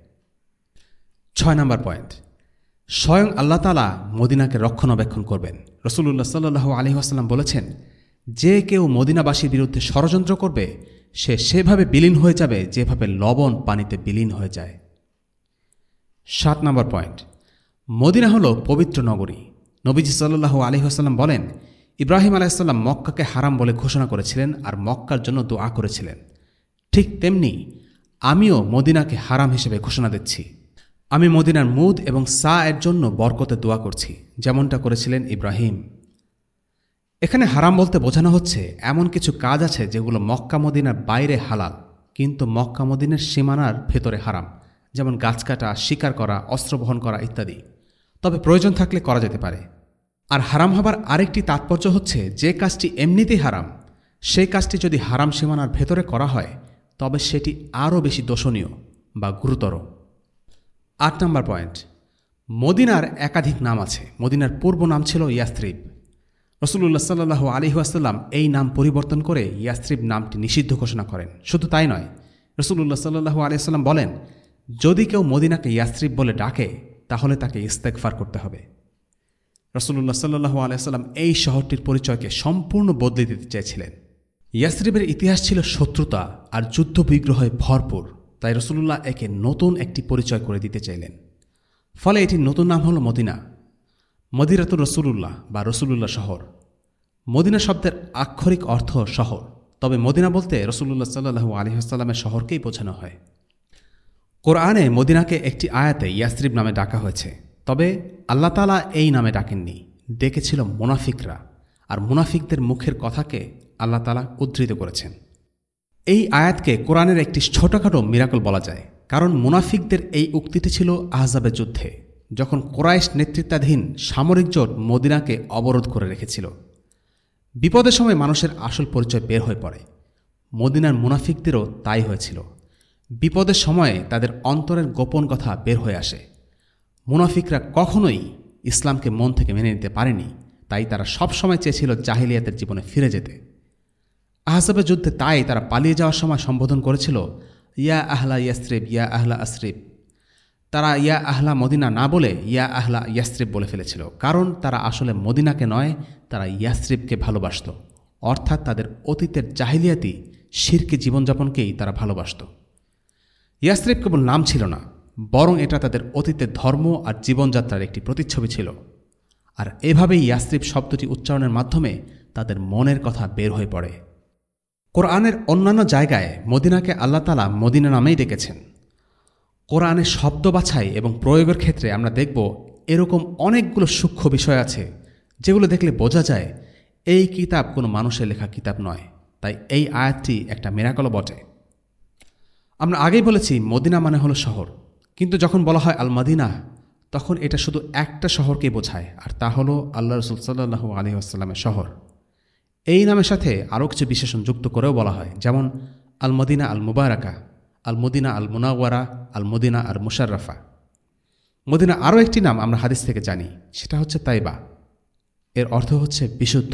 6 নম্বর পয়েন্ট, স্বয়ং আল্লাহ তাআলা মদিনাকে রক্ষণাবেক্ষণ করবেন। রাসূলুল্লাহ সাল্লাল্লাহু আলাইহি ওয়াসাল্লাম বলেছেন, যে কেউ মদিনাবাসীর বিরুদ্ধে ষড়যন্ত্র করবে সে সেভাবে বিলীন হয়ে যাবে যেভাবে লবণ পানিতে বিলীন হয়ে যায়। 7 নম্বর পয়েন্ট, মদিনা হল পবিত্র নগরী। নবীজি সাল্লাল্লাহু আলাইহি ওয়াসাল্লাম বলেন, ইব্রাহিম আলাইহিস সালাম মক্কাকে হারাম বলে ঘোষণা করেছিলেন আর মক্কার জন্য দোয়া করেছিলেন। ঠিক তেমনি আমিও মদিনাকে হারাম হিসেবে ঘোষণা দিচ্ছি। আমি মদিনার মুদ এবং সা এর জন্য বরকতে দোয়া করছি, যেমনটা করেছিলেন ইব্রাহিম। এখানে হারাম বলতে বোঝানো হচ্ছে এমন কিছু কাজ আছে যেগুলো মক্কা মদিনার বাইরে হালাল কিন্তু মক্কা মদিনার সীমানার ভেতরে হারাম, যেমন গাছ কাটা, শিকার করা, অস্ত্র বহন করা ইত্যাদি। তবে প্রয়োজন থাকলে করা যেতে পারে। আর হারাম হবার আরেকটি তাৎপর্য হচ্ছে যে কাজটি এমনিতেই হারাম সেই কাজটি যদি হারাম সীমানার ভেতরে করা হয় তবে সেটি আরও বেশি দোষণীয় বা গুরুতর। 8 নম্বর পয়েন্ট, মদিনার একাধিক নাম আছে। মদিনার পূর্ব নাম ছিল ইয়াসরিব। রাসূলুল্লাহ সাল্লাল্লাহু আলাইহি ওয়াসাল্লাম এই নাম পরিবর্তন করে ইয়াসরিব নামটি নিষিদ্ধ ঘোষণা করেন। শুধু তাই নয়, রাসূলুল্লাহ সাল্লাল্লাহু আলাইহি ওয়াসাল্লাম বলেন, যদি কেউ মদিনাকে ইয়াসরিব বলে ডাকে তাহলে তাকে ইস্তেগফার করতে হবে। রাসূলুল্লাহ সাল্লাল্লাহু আলাইহি ওয়াসাল্লাম এই শহরটির পরিচয়কে সম্পূর্ণ বদলে দিতে চেয়েছিলেন। ইয়াসরিবের ইতিহাস ছিল শত্রুতা আর যুদ্ধ বিগ্রহে ভরপুর, তাই রাসূলুল্লাহ একে নতুন একটি পরিচয় করে দিতে চাইলেন। ফলে এটির নতুন নাম হল মদিনা, মদিনাতুর রাসূলুল্লাহ বা রাসূলুল্লাহ শহর। মদিনা শব্দের আক্ষরিক অর্থ শহর, তবে মদিনা বলতে রাসূলুল্লাহ সাল্লাল্লাহু আলাইহি ওয়াসাল্লামের শহরকেই বোঝানো হয়। কোরআনে মদিনাকে একটি আয়াতে ইয়াসরিব নামে ডাকা হয়েছে, তবে আল্লাহ তাআলা এই নামে ডাকেননি, ডেকেছিল মুনাফিকরা, আর মুনাফিকদের মুখের কথাকে আল্লাহ তাআলা উদ্ধৃত করেছেন। এই আয়াতকে কোরআনের একটি ছোটখাটো মিরাকল বলা যায়, কারণ মুনাফিকদের এই উক্তিটি ছিল আহজাবের যুদ্ধে, যখন কুরাইশ নেতৃত্বাধীন সামরিক জোট মদিনাকে অবরোধ করে রেখেছিল। বিপদের সময় মানুষের আসল পরিচয় বের হয়ে পড়ে। মদিনার মুনাফিকদেরও তাই হয়েছিল। বিপদের সময়ে তাদের অন্তরের গোপন কথা বের হয়ে আসে। মুনাফিকরা কখনোই ইসলামকে মন থেকে মেনে নিতে পারেনি, তাই তারা সবসময় চেয়েছিল জাহিলিয়াতের জীবনে ফিরে যেতে। আহজাবের যুদ্ধে তাই তারা পালিয়ে যাওয়ার সময় সম্বোধন করেছিল ইয়া আহলা ইয়াসরিব, ইয়া আহলা আসরিব। তারা ইয়া আহলা মদিনা না বলে ইয়া আহলা ইয়াসরিব বলে ফেলেছিল, কারণ তারা আসলে মদিনাকে নয়, তারা ইয়াসরিবকে ভালোবাসত। অর্থাৎ তাদের অতীতের জাহিলিয়াতি শিরকি জীবনযাপনকেই তারা ভালোবাসত। ইয়াসরিব কেবল নাম ছিল না, বরং এটা তাদের অতীতের ধর্ম আর জীবনযাত্রার একটি প্রতিচ্ছবি ছিল। আর এভাবেই ইয়াসরিব শব্দটি উচ্চারণের মাধ্যমে তাদের মনের কথা বের হয়ে পড়ে। কোরআনের অন্যান্য জায়গায় মদিনাকে আল্লাহ তাআলা মদিনা নামেই ডেকেছেন। কোরআনের শব্দ বাছাই এবং প্রয়োগের ক্ষেত্রে আমরা দেখব এরকম অনেকগুলো সূক্ষ্ম বিষয় আছে যেগুলো দেখলে বোঝা যায় এই কিতাব কোনো মানুষের লেখা কিতাব নয়। তাই এই আয়াতটি একটা মিরাকলও বটে। আমরা আগেই বলেছি মদিনা মানে হলো শহর, কিন্তু যখন বলা হয় আল মদিনা তখন এটা শুধু একটা শহরকে বোঝায়, আর তা হলো আল্লাহ রাসূল সাল্লাল্লাহু আলাইহি ওয়াসাল্লামের শহর। এই নামের সাথে আরও কিছু বিশেষণ যুক্ত করেও বলা হয়, যেমন Al Madina Al Mubaraka, Al Madina Al Munawwara, Al Madina Al Musharrafa. Medina আরও একটি নাম আমরা হাদিস থেকে জানি, সেটা হচ্ছে তাইবা। এর অর্থ হচ্ছে বিশুদ্ধ।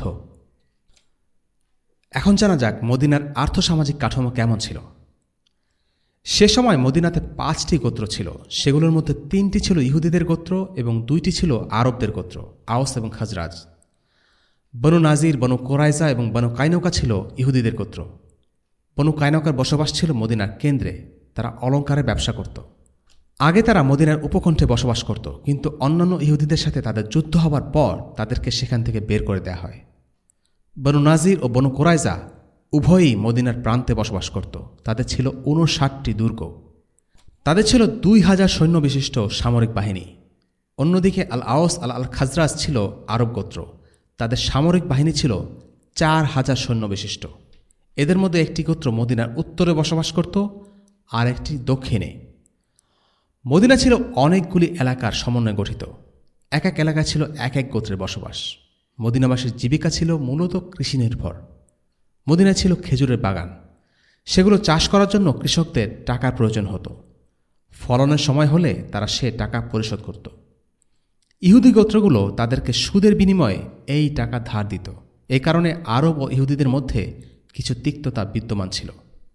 এখন জানা যাক মদিনার আর্থসামাজিক কাঠামো কেমন ছিল। সে সময় মদিনাতে 5টি গোত্র ছিল। সেগুলোর মধ্যে 3টি ছিল ইহুদিদের গোত্র এবং 2টি ছিল আরবদের গোত্র, আওস এবং খাজরাজ। বনু নাজির, বনু কোরাইজা এবং বনু কাইনকা ছিল ইহুদিদের গোত্র। বনু কাইনকার বসবাস ছিল মদিনার কেন্দ্রে, তারা অলঙ্কারের ব্যবসা করত। আগে তারা মদিনার উপকণ্ঠে বসবাস করত, কিন্তু অন্যান্য ইহুদিদের সাথে তাদের যুদ্ধ হবার পর তাদেরকে সেখান থেকে বের করে দেয়া হয়। বনু নাজির ও বনু কোরাইজা উভয়ই মদিনার প্রান্তে বসবাস করত। তাদের ছিল ৫৯টি দুর্গ। তাদের ছিল ২,০০০ সৈন্য বিশিষ্ট সামরিক বাহিনী। অন্যদিকে আল আওস আল খাজরাজ ছিল আরব গোত্র। তাদের সামরিক বাহিনী ছিল ৪,০০০ সৈন্য বিশিষ্ট। এদের মধ্যে একটি গোত্র মদিনার উত্তরে বসবাস করত, আর একটি দক্ষিণে। মদিনা ছিল অনেকগুলি এলাকার সমন্বয়ে গঠিত। এক এক এলাকায় ছিল এক এক গোত্রের বসবাস। মদিনাবাসীর জীবিকা ছিল মূলত কৃষি নির্ভর। মদিনায় ছিল খেজুরের বাগান। সেগুলো চাষ করার জন্য কৃষকদের টাকার প্রয়োজন হতো। ফলনের সময় হলে তারা সে টাকা পরিশোধ করত। ইহুদি গোত্রগুলো তাদেরকে সুদের বিনিময়ে এই টাকা ধার দিত। এই কারণে আরব ও ইহুদিদের মধ্যে কিছু তিক্ততা বিদ্যমান ছিল।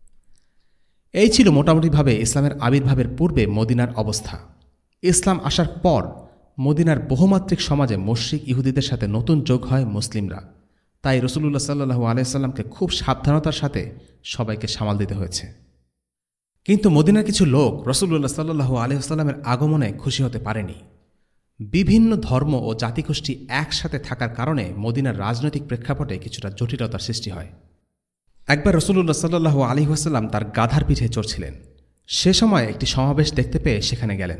এই ছিল মোটামুটিভাবে ইসলামের আবির্ভাবের পূর্বে মদিনার অবস্থা। ইসলাম আসার পর মদিনার বহুমাত্রিক সমাজে মুশরিক ইহুদিদের সাথে নতুন যোগ হয় মুসলিমরা। তাই রাসূলুল্লাহ সাল্লাল্লাহু আলাইহি ওয়াসাল্লামকে খুব সাবধানতার সাথে সবাইকে সামাল দিতে হয়েছে। কিন্তু মদিনার কিছু লোক রাসূলুল্লাহ সাল্লাল্লাহু আলাইহি ওয়াসাল্লামের আগমনে খুশি হতে পারেনি। বিভিন্ন ধর্ম ও জাতিগোষ্ঠী একসাথে থাকার কারণে মদিনার রাজনৈতিক প্রেক্ষাপটে কিছুটা জটিলতার সৃষ্টি হয়। একবার রাসূলুল্লাহ সাল্লাল্লাহু আলাইহি ওয়াসাল্লাম তার গাধার পিঠে চড়ছিলেন। সে সময় একটি সমাবেশ দেখতে পেয়ে সেখানে গেলেন।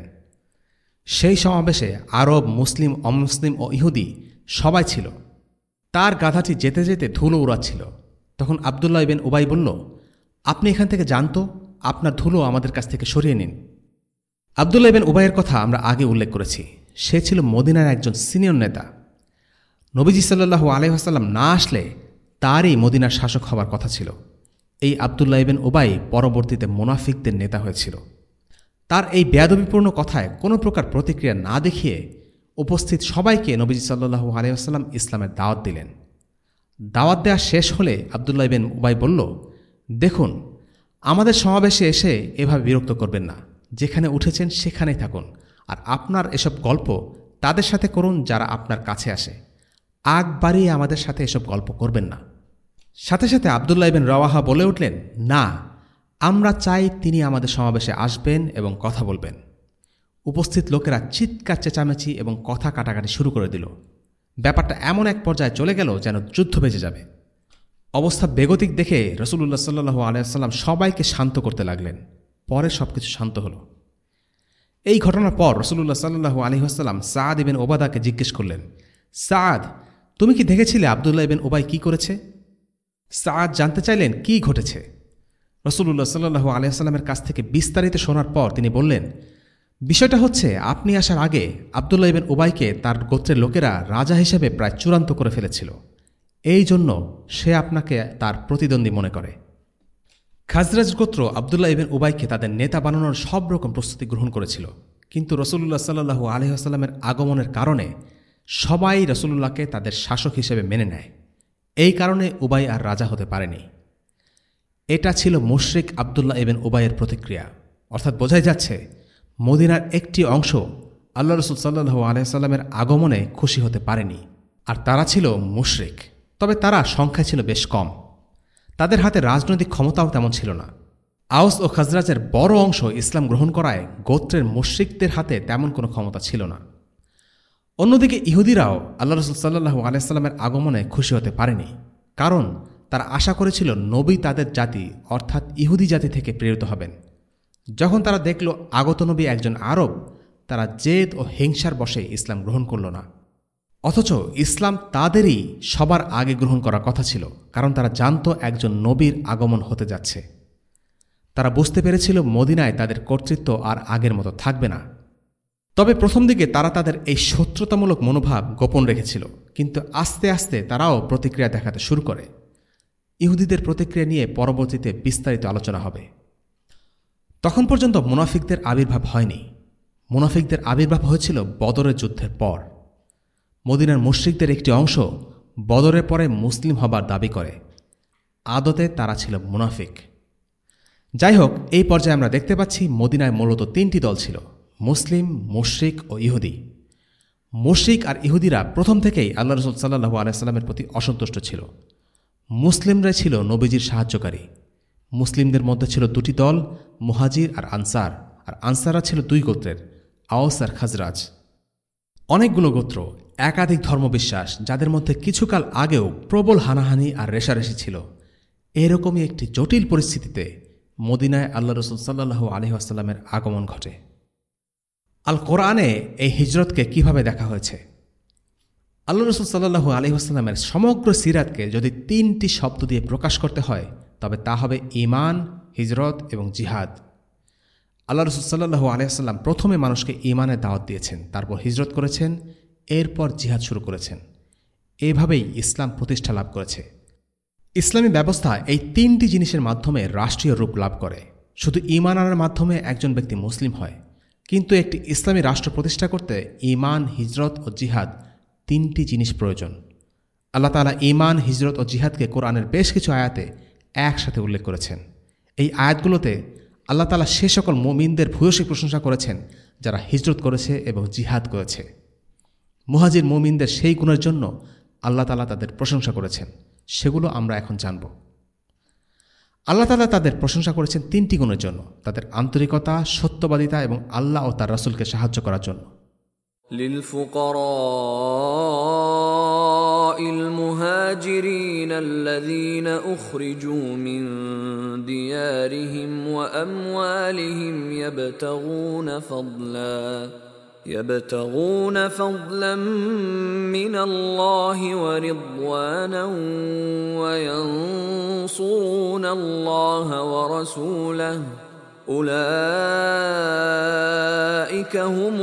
সেই সমাবেশে আরব, মুসলিম, অমুসলিম ও ইহুদি সবাই ছিল। তার গাধাটি যেতে যেতে ধুলো উড়াচ্ছিল। তখন আব্দুল্লাহ ইবনে উবাই বলল, আপনি এখান থেকে যান তো, আপনার ধুলো আমাদের কাছ থেকে সরিয়ে নিন। আব্দুল্লাহ ইবনে উবাইয়ের কথা আমরা আগে উল্লেখ করেছি। সে ছিল মদিনার একজন সিনিয়র নেতা। নবীজি সাল্লাল্লাহু আলাইহি ওয়াসাল্লাম না আসলে তারই মদিনার শাসক হবার কথা ছিল। এই আব্দুল্লাহ ইবনে উবাই পরবর্তীতে মুনাফিকদের নেতা হয়েছিল। তার এই বেয়াদবিপূর্ণ কথায় কোনো প্রকার প্রতিক্রিয়া না দেখিয়ে উপস্থিত সবাইকে নবীজি সাল্লাল্লাহু আলাইহি ওয়াসাল্লাম ইসলামের দাওয়াত দিলেন। দাওয়াত দেওয়া শেষ হলে আব্দুল্লাহ ইবনে উবাই বলল, দেখুন, আমাদের সমাবেশে এসে এভাবে বিরক্ত করবেন না। যেখানে উঠেছেন সেখানেই থাকুন, আর আপনার এসব গল্প তাদের সাথে করুন যারা আপনার কাছে আসে। আগ বাড়িয়ে আমাদের সাথে এসব গল্প করবেন না। সাথে সাথে আব্দুল্লাহ ইবনে রাওয়াহা বলে উঠলেন, না, আমরা চাই তিনি আমাদের সমাবেশে আসবেন এবং কথা বলবেন। উপস্থিত লোকেরা চিৎকার চেঁচামেচি এবং কথা কাটাকাটি শুরু করে দিল। ব্যাপারটা এমন এক পর্যায়ে চলে গেল যেন যুদ্ধ বেজে যাবে। অবস্থা বেগতিক দেখে রাসূলুল্লাহ সাল্লাল্লাহু আলাইহি ওয়াসাল্লাম সবাইকে শান্ত করতে লাগলেন। পরে সবকিছু শান্ত হলো। এই ঘটনার পর রাসূলুল্লাহ সাল্লাল্লাহু আলাইহি ওয়াসাল্লাম সাদ ইবনে ওবাদাকে জিজ্ঞেস করলেন, সাদ, তুমি কি দেখেছিলে আব্দুল্লাহ ইবনে উবাই কি করেছে? সাদ জানতে চাইলেন কি ঘটেছে। রাসূলুল্লাহ সাল্লাল্লাহু আলাইহি ওয়াসাল্লামের কাছ থেকে বিস্তারিত শোনার পর তিনি বললেন, বিষয়টা হচ্ছে, আপনি আসার আগে আব্দুল্লাহ ইবনে উবাইকে তার গোত্রের লোকেরা রাজা হিসেবে প্রায় চূড়ান্ত করে ফেলেছিল। এই জন্য সে আপনাকে তার প্রতিদ্বন্দ্বী মনে করে। খাজরাজ গোত্র আব্দুল্লাহ ইবনে উবাইকে তাদের নেতা বানানোর সব রকম প্রস্তুতি গ্রহণ করেছিল, কিন্তু রাসূলুল্লাহ সাল্লাল্লাহু আলাইহি ওয়াসাল্লামের আগমনের কারণে সবাই রাসূলুল্লাহকে তাদের শাসক হিসেবে মেনে নেয়। এই কারণে উবাই আর রাজা হতে পারেনি। এটা ছিল মুশরিক আব্দুল্লাহ ইবনে উবাইয়ের প্রতিক্রিয়া। অর্থাৎ বোঝাই যাচ্ছে, মদিনার একটি অংশ আল্লাহ রাসূল সাল্লাল্লাহু আলাইহি ওয়াসাল্লামের আগমনে খুশি হতে পারেনি, আর তারা ছিল মুশরিক। তবে তারা সংখ্যায় ছিল বেশ কম। তাদের হাতে রাজনৈতিক ক্ষমতাও তেমন ছিল না। আওস ও খাজরাজের বড় অংশ ইসলাম গ্রহণ করায় গোত্রের মুশরিকদের হাতে তেমন কোনো ক্ষমতা ছিল না। অন্যদিকে ইহুদিরাও আল্লাহ রাসূল সাল্লাল্লাহু আলাইহি ওয়াসাল্লামের আগমনে খুশি হতে পারেনি, কারণ তারা আশা করেছিল নবী তাদের জাতি অর্থাৎ ইহুদি জাতি থেকে প্রেরিত হবেন। যখন তারা দেখল আগত নবী একজন আরব, তারা জেদ ও হিংসার বশে ইসলাম গ্রহণ করল না। অথচ ইসলাম তাদেরই সবার আগে গ্রহণ করার কথা ছিল, কারণ তারা জানত একজন নবীর আগমন হতে যাচ্ছে। তারা বুঝতে পেরেছিল মদিনায় তাদের কর্তৃত্ব আর আগের মতো থাকবে না। তবে প্রথম দিকে তারা তাদের এই শত্রুতামূলক মনোভাব গোপন রেখেছিল, কিন্তু আস্তে আস্তে তারাও প্রতিক্রিয়া দেখাতে শুরু করে। ইহুদিদের প্রতিক্রিয়া নিয়ে পরবর্তীতে বিস্তারিত আলোচনা হবে। তখন পর্যন্ত মুনাফিকদের আবির্ভাব হয়নি। মুনাফিকদের আবির্ভাব হয়েছিল বদরের যুদ্ধের পর। মদিনার মুশরিকদের একটি অংশ বদরের পরে মুসলিম হবার দাবি করে। আদতে তারা ছিল মুনাফিক। যাই হোক, এই পর্যায়ে আমরা দেখতে পাচ্ছি মদিনায় মূলত তিনটি দল ছিল: মুসলিম, মুশরিক ও ইহুদি। মুশরিক আর ইহুদিরা প্রথম থেকেই আল্লাহ রাসূল সাল্লাল্লাহু আলাইহি ওয়াসাল্লামের প্রতি অসন্তুষ্ট ছিল। মুসলিমরাই ছিল নবীজির সাহায্যকারী। মুসলিমদের মধ্যে ছিল দুটি দল, মুহাজির আর আনসার, আর আনসাররা ছিল 2 গোত্রের, আওস আর খাজরাজ। অনেকগুলো গোত্র, একাধিক ধর্মবিশ্বাস, যাদের মধ্যে কিছুকাল আগেও প্রবল হানাহানি আর রেষারেষি ছিল। এরকমই একটি জটিল পরিস্থিতিতে মদিনায় আল্লাহ রসুল সাল্লাল্লাহু আলাইহি ওয়াসাল্লামের আগমন ঘটে। আল কোরআনে এই হিজরতকে কিভাবে দেখা হয়েছে? আল্লাহ রসুল সাল্লাল্লাহু আলাইহি ওয়াসাল্লামের সমগ্র সিরাতকে যদি 3টি শব্দ দিয়ে প্রকাশ করতে হয়, তবে তা হবে ঈমান, হিজরত এবং জিহাদ। আল্লাহ রসুল সাল্লাল্লাহু আলাইহি ওয়াসাল্লাম প্রথমে মানুষকে ঈমানের দাওয়াত দিয়েছেন, তারপর হিজরত করেছেন, এরপর জিহাদ শুরু করেছেন। এভাবেই ইসলাম প্রতিষ্ঠা লাভ করেছে। ইসলামী ব্যবস্থা এই 3টি জিনিসের মাধ্যমে রাষ্ট্রীয় রূপ লাভ করে। শুধু ঈমান আনার মাধ্যমে একজন ব্যক্তি মুসলিম হয়, কিন্তু একটি ইসলামী রাষ্ট্র প্রতিষ্ঠা করতে ঈমান, হিজরত ও জিহাদ 3টি জিনিস প্রয়োজন। আল্লাহ তাআলা ঈমান, হিজরত ও জিহাদকে কোরআনের বেশ কিছু আয়াতে একসাথে উল্লেখ করেছেন। এই আয়াতগুলোতে আল্লাহ তাআলা সে সকল মুমিনদের ভূয়সী প্রশংসা করেছেন যারা হিজরত করেছে এবং জিহাদ করেছে। মুহাজির মুমিনদের সেই গুণের জন্য আল্লাহ তাআলা তাদের প্রশংসা করেছেন, সেগুলো আমরা এখন জানব। আল্লাহ তাআলা তাদের প্রশংসা করেছেন 3টি গুণের জন্য: তাদের আন্তরিকতা, সত্যবাদিতা এবং আল্লাহ ও তার রাসূলকে সাহায্য করার জন্য। للفقراء المهاجرين الذين أخرجوا من ديارهم وأموالهم يبتغون فضلا من الله ورضوانا وينصرون الله ورسوله أولئك هم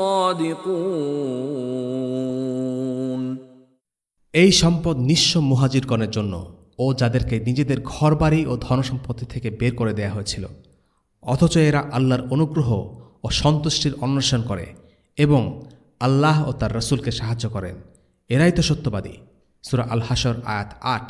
الصادقون। এই সম্পদ নিঃস্ব মুহাজিরগণের জন্য ও যাদেরকে নিজেদের ঘরবাড়ি ও ধনসম্পত্তি থেকে বের করে দেয়া হয়েছিল, অথচ এরা আল্লাহর অনুগ্রহ ও সন্তুষ্টির অন্বেষণ করে এবং আল্লাহ ও তার রাসূলকে সাহায্য করেন, এরাই তো সত্যবাদী। সূরা আল হাশর আয়াত 8।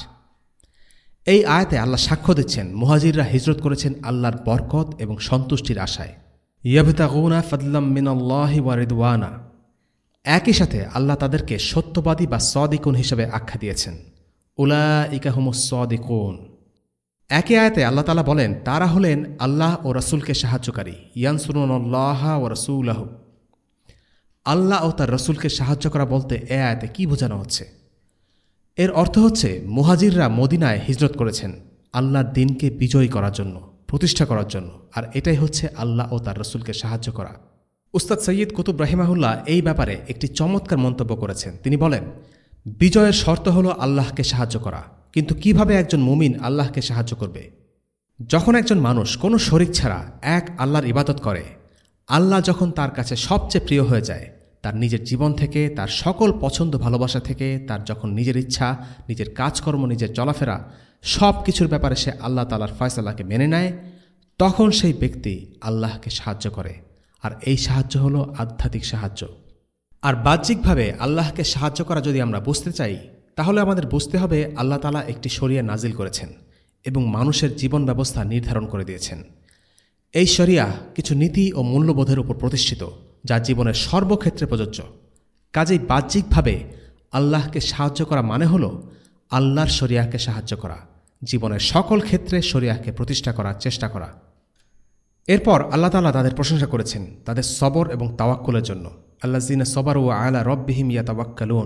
এই আয়াতে আল্লাহ সাক্ষ্য দিচ্ছেন মুহাজিররা হিজরত করেছেন আল্লাহর বরকত এবং সন্তুষ্টির আশায়। ইয়াবতাগুনা ফাদলাম মিনাল্লাহি ওয়া রিদওয়ানা। একই সাথে আল্লাহ তাদেরকে সত্যবাদী বা সাদিকুন হিসেবে আখ্যা দিয়েছেন, উলাইকা হুমুস সাদিকুন। একই আয়াতে আল্লাহ তাআলা বলেন, তারা হলেন আল্লাহ ও রাসূলকে সাহায্যকারী। ইয়ানসুরুনাল্লাহা ওয়া রাসূলাহু। আল্লাহ ও তার রাসূলকে সাহায্য করা বলতে এ আয়াতে কি বোঝানো হচ্ছে? এর অর্থ হচ্ছে মুহাজিররা মদিনায় হিজরত করেছেন আল্লাহর দ্বীনকে বিজয়ী করার জন্য, প্রতিষ্ঠা করার জন্য, আর এটাই হচ্ছে আল্লাহ ও তার রাসূলকে সাহায্য করা। উস্তাদ সৈয়দ কুতুব রাহিমাহুল্লাহ এই ব্যাপারে একটি চমৎকার মন্তব্য করেছেন। তিনি বলেন, বিজয়ের শর্ত হল আল্লাহকে সাহায্য করা, কিন্তু কিভাবে একজন মুমিন আল্লাহকে সাহায্য করবে? যখন একজন মানুষ কোনো শরীক ছাড়া এক আল্লাহর ইবাদত করে, আল্লাহ যখন তার কাছে সবচেয়ে প্রিয় হয়ে যায়, তার নিজের জীবন থেকে, তার সকল পছন্দ ভালোবাসা থেকে, তার যখন নিজের ইচ্ছা, নিজের কাজকর্ম, নিজের চলাফেরা সব কিছুর ব্যাপারে সে আল্লাহ তাআলার ফয়সালাকে মেনে নেয়, তখন সেই ব্যক্তি আল্লাহকে সাহায্য করে। আর এই সাহায্য হলো আধ্যাত্মিক সাহায্য। আর বাহ্যিকভাবে আল্লাহকে সাহায্য করা যদি আমরা বুঝতে চাই, তাহলে আমাদের বুঝতে হবে আল্লাহ তাআলা একটি শরিয়া নাজিল করেছেন এবং মানুষের জীবন ব্যবস্থা নির্ধারণ করে দিয়েছেন। এই শরিয়া কিছু নীতি ও মূল্যবোধের উপর প্রতিষ্ঠিত, যা জীবনের সর্বক্ষেত্রে প্রযোজ্য। কাজেই বাহ্যিকভাবে আল্লাহকে সাহায্য করা মানে হল আল্লাহর শরিয়াকে সাহায্য করা, জীবনের সকল ক্ষেত্রে শরিয়াকে প্রতিষ্ঠা করার চেষ্টা করা। এরপর আল্লাহ তাআলা তাদের প্রশংসা করেছেন তাদের সবর এবং তাওয়াক্কুলের জন্য। আল্লাযীনা সাবারু আলা রাব্বিহিম ইয়াতাওয়াক্কালুন।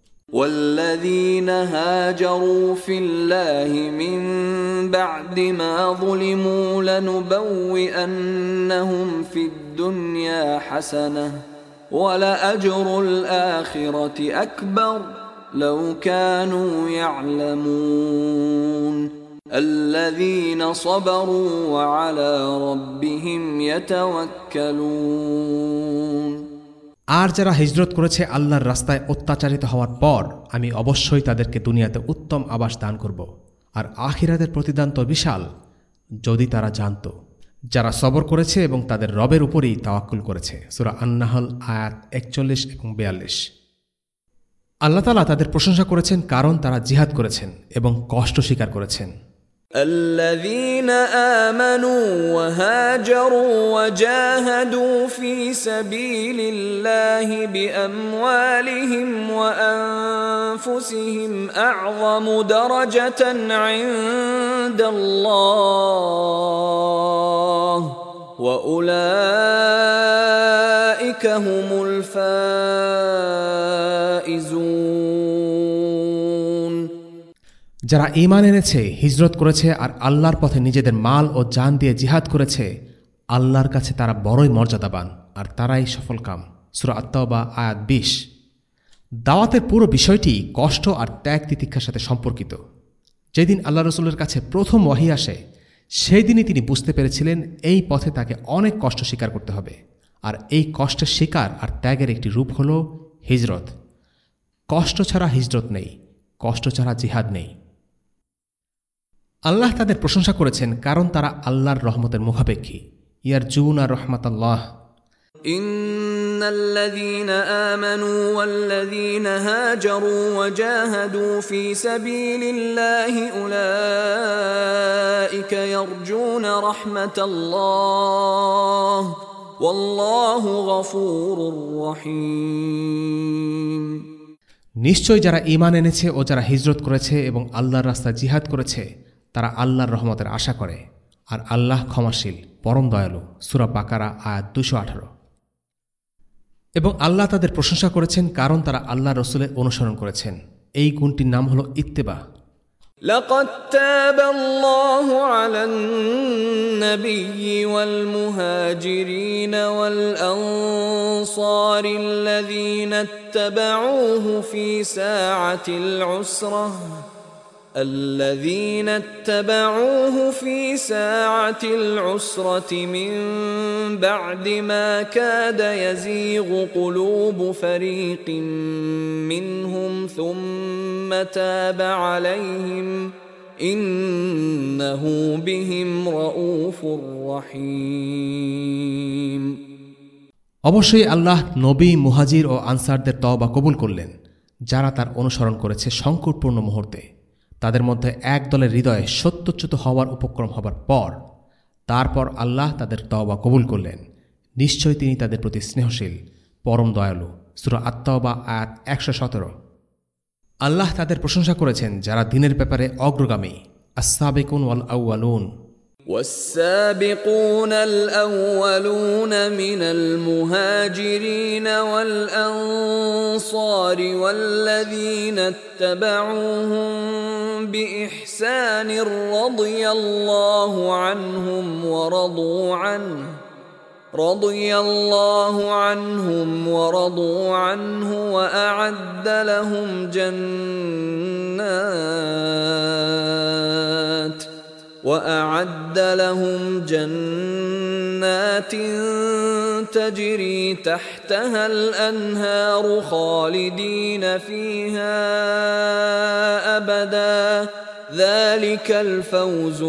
والذين هاجروا في الله من بعد ما ظلموا لنبوئنهم في الدنيا حسنة ولأجر الآخرة أكبر لو كانوا يعلمون الذين صبروا وعلى ربهم يتوكلون। আর যারা হিজরত করেছে আল্লাহর রাস্তায় অত্যাচারিত হওয়ার পর, আমি অবশ্যই তাদেরকে দুনিয়াতে উত্তম আবাস দান করব, আর আখিরাতের প্রতিদান তো বিশাল, যদি তারা জানত। যারা সবর করেছে এবং তাদের রবের উপরই তাওয়াক্কুল করেছে। সূরা আন-নাহল আয়াত 41 এবং 42। আল্লাহ তাআলা তাদের প্রশংসা করেছেন কারণ তারা জিহাদ করেছেন এবং কষ্ট স্বীকার করেছেন। الذين آمنوا وهاجروا وجاهدوا في سبيل الله بأموالهم وأنفسهم أعظم درجة عند الله وأولئك هم الفائزون যারা ঈমান এনেছে, হিজরত করেছে আর আল্লাহর পথে নিজেদের মাল ও জান দিয়ে জিহাদ করেছে, আল্লাহর কাছে তারা বড়ই মর্যাদাবান আর তারাই সফলকাম। সূরা আত-তাওবা আয়াত 20। দাওয়াতের পুরো বিষয়টি কষ্ট আর ত্যাগ তিতিক্ষার সাথে সম্পর্কিত। যেদিন আল্লাহ রসুলের কাছে প্রথম ওয়াহী আসে, সেই দিনই তিনি বুঝতে পেরেছিলেন এই পথে তাকে অনেক কষ্ট স্বীকার করতে হবে, আর এই কষ্টের স্বীকার আর ত্যাগের একটি রূপ হল হিজরত। কষ্ট ছাড়া হিজরত নেই, কষ্ট ছাড়া জিহাদ নেই। আল্লাহ তাদের প্রশংসা করেছেন কারণ তারা আল্লাহর রহমতের মুখাপেক্ষী। ইয়ারজুনা রাহমাতাল্লাহ। إن الذين آمنوا والذين هاجروا وجاهدوا في سبيل الله أولئك يرجون رحمة الله والله غفور رحيم। নিশ্চয় যারা ঈমান এনেছে ও যারা হিজরত করেছে এবং আল্লাহর রাস্তায় জিহাদ করেছে, তারা আল্লাহর রহমতের আশা করে, আর আল্লাহ ক্ষমাশীল, পরম দয়ালু। সূরা বাকারা আয়াত 218। এবং আল্লাহ তাদের প্রশংসা করেছেন কারণ তারা আল্লাহ রসুলের অনুসরণ করেছেন। এই গুণটির নাম হল ইত্তেবা। لقد تاب الله على النبي والمهاجرين والأنصار الذين اتبعوه في ساعة العسرة من بعد ما كاد يزيغ قلوب فريق منهم ثم تاب عليهم إنه بهم رؤوف رحيم। অবশ্যই আল্লাহ নবী, মুহাজির ও আনসারদের তওবা কবুল করলেন, যারা তার অনুসরণ করেছে সংকটপূর্ণ মুহূর্তে। তাদের মধ্যে এক দলের হৃদয়ে সত্যচ্যুত হওয়ার উপক্রম হবার পর তারপর আল্লাহ তাদের তওবা কবুল করলেন। নিশ্চয় তিনি তাদের প্রতি স্নেহশীল, পরম দয়ালু। সূরা আত-তাওবা আয়াত 117। আল্লাহ তাদের প্রশংসা করেছেন যারা দ্বীনের ব্যাপারে অগ্রগামী। আস-সাবিকুন ওয়াল আউয়ালুন। والسابقون الأولون من المهاجرين والأنصار والذين اتبعوهم بإحسان رضي الله عنهم ورضوا عنه وأعد لهم جنات تجري تحتها الأنهار خالدين فيها أبدا ذلك الفوز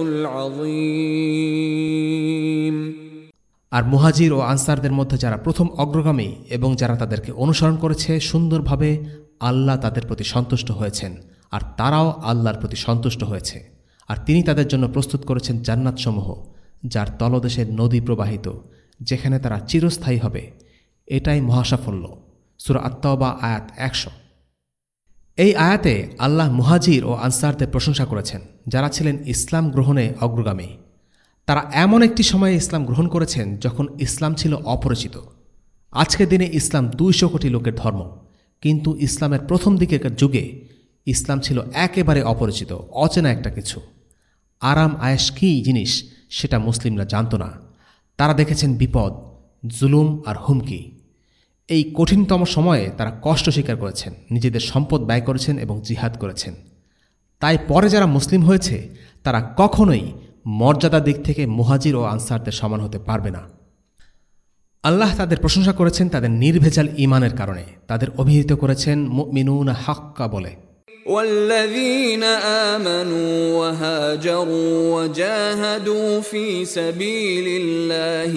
العظيم। আর মুহাজির ও আনসারদের মধ্যে যারা প্রথম অগ্রগামী এবং যারা তাদেরকে অনুসরণ করেছে সুন্দরভাবে, আল্লাহ তাদের প্রতি সন্তুষ্ট হয়েছেন আর তারাও আল্লাহর প্রতি সন্তুষ্ট হয়েছে। আর তিনি তাদের জন্য প্রস্তুত করেছেন জান্নাতসমূহ, যার তলদেশের নদী প্রবাহিত, যেখানে তারা চিরস্থায়ী হবে। এটাই মহাসাফল্য। সূরা আত-তাওবা আয়াত 100। এই আয়াতে আল্লাহ মুহাজির ও আনসারদের প্রশংসা করেছেন, যারা ছিলেন ইসলাম গ্রহণে অগ্রগামী। তারা এমন একটি সময়ে ইসলাম গ্রহণ করেছেন যখন ইসলাম ছিল অপরিচিত। আজকের দিনে ইসলাম 200 কোটি লোকের ধর্ম, কিন্তু ইসলামের প্রথম দিকের যুগে ইসলাম ছিল একেবারে অপরিচিত, অচেনা একটা কিছু। আরাম আয়েশ কী জিনিস সেটা মুসলিমরা জানত না। তারা দেখেছেন বিপদ, জুলুম আর হুমকি। এই কঠিনতম সময়ে তারা কষ্ট স্বীকার করেছেন, নিজেদের সম্পদ ব্যয় করেছেন এবং জিহাদ করেছেন। তাই পরে যারা মুসলিম হয়েছে তারা কখনোই মর্যাদার দিক থেকে মুহাজির ও আনসারদের সমান হতে পারবে না। আল্লাহ তাদের প্রশংসা করেছেন তাদের নির্ভেজাল ঈমানের কারণে। তাদের অভিহিত করেছেন মুমিনুনা হাক্কা বলে। والذين آمنوا وهاجروا وجاهدوا في سبيل الله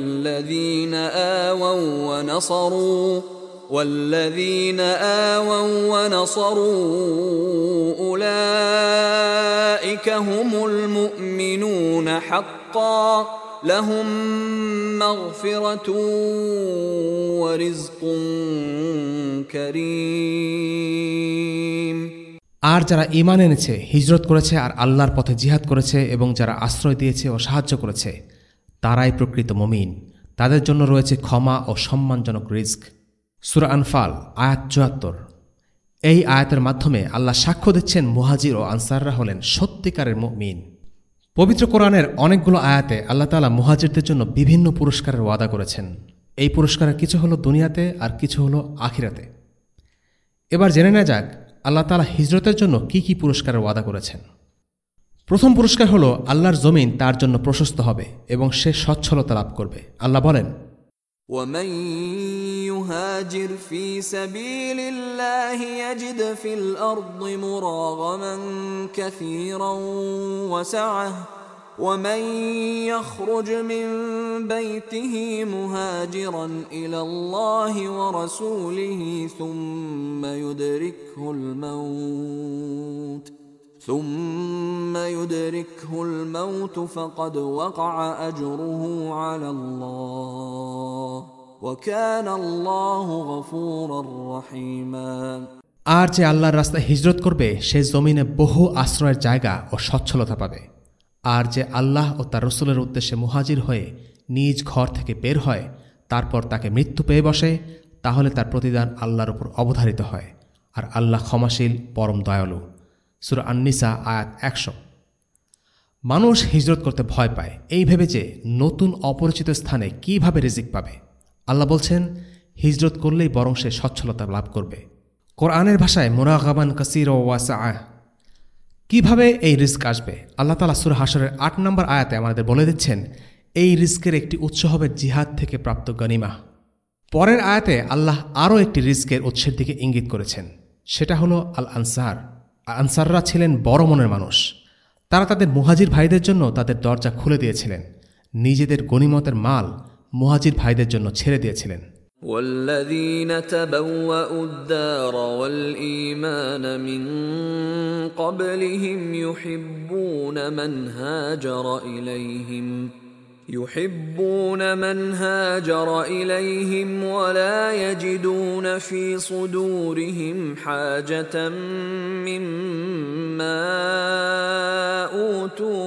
والذين آووا ونصروا أولئك هم المؤمنون حقا لهم مغفرة ورزق كريم। আর যারা ঈমান এনেছে, হিজরত করেছে আর আল্লাহর পথে জিহাদ করেছে এবং যারা আশ্রয় দিয়েছে ও সাহায্য করেছে, তারাই প্রকৃত মুমিন, তাদের জন্য রয়েছে ক্ষমা ও সম্মানজনক রিজক। সূরা আনফাল আয়াত ৭৪। এই আয়াতের মাধ্যমে আল্লাহ সাক্ষ্য দিচ্ছেন মুহাজির ও আনসাররা হলেন সত্যিকারের মুমিন। পবিত্র কোরআনের অনেকগুলো আয়াতে আল্লাহ তাআলা মুহাজিরদের জন্য বিভিন্ন পুরস্কারের ওয়াদা করেছেন। এই পুরস্কারের কিছু হলো দুনিয়াতে আর কিছু হলো আখিরাতে। এবার জেনে নেওয়া যাক আল্লাহ তাআলা হিজরতের জন্য কি কি পুরস্কারের ওয়াদা করেছেন। প্রথম পুরস্কার হলো আল্লাহর জমিন তার জন্য প্রশস্ত হবে এবং সে সচ্ছলতা লাভ করবে। আল্লাহ বলেন, ومن يهاجر في سبيل الله يجد في الأرض مراغما كثيرا وسعة ومن يخرج من بيته مهاجرا إلى الله ورسوله ثم يدركه الموت فقد وقع أجره على الله وكان الله غفورا رحيما। আর যে আল্লাহর রাস্তায় হিজরত করবে সে জমিনে বহু আশ্রয়ের জায়গা ও সচ্ছলতা পাবে। আর যে আল্লাহ ও তার রাসূলের উদ্দেশ্যে মুহাজির হয়ে নিজ ঘর থেকে বের হয় তারপর তাকে মৃত্যু পেয়ে বসে, তাহলে তার প্রতিদান আল্লাহর উপর অবধারিত হয়। আর আল্লাহ ক্ষমাশীল, পরম দয়ালু। সূরা আন-নিসা আয়াত ১০০। মানুষ হিজরত করতে ভয় পায় এই ভেবে যে নতুন অপরিচিত স্থানে কিভাবে রিজিক পাবে। আল্লাহ বলছেন, হিজরত করলেই বরং সে সচ্ছলতা লাভ করবে। কোরআনের ভাষায় মুরাগাবান কাসীরা ওয়া সাআ। কিভাবে এই রিজক আসবে? আল্লাহ তাআলা সূরা হাশরের ৮ নম্বর আয়াতে আমাদের বলে দিচ্ছেন, এই রিজকের একটি উৎস হবে জিহাদ থেকে প্রাপ্ত গনিমা। পরের আয়াতে আল্লাহ আরও একটি রিজকের উৎসের দিকে ইঙ্গিত করেছেন, সেটা হলো আল আনসার। আনসাররা ছিলেন বড় মনের মানুষ। তারা তাদের মুহাজির ভাইদের জন্য তাদের দরজা খুলে দিয়েছিলেন, নিজেদের গনিমতের মাল মুহাজির ভাইদের জন্য ছেড়ে দিয়েছিলেন। والذين تبوأوا الدار والإيمان من قبلهم يحبون من هاجر إليهم ولا يجدون في صدورهم حاجة مما أوتوا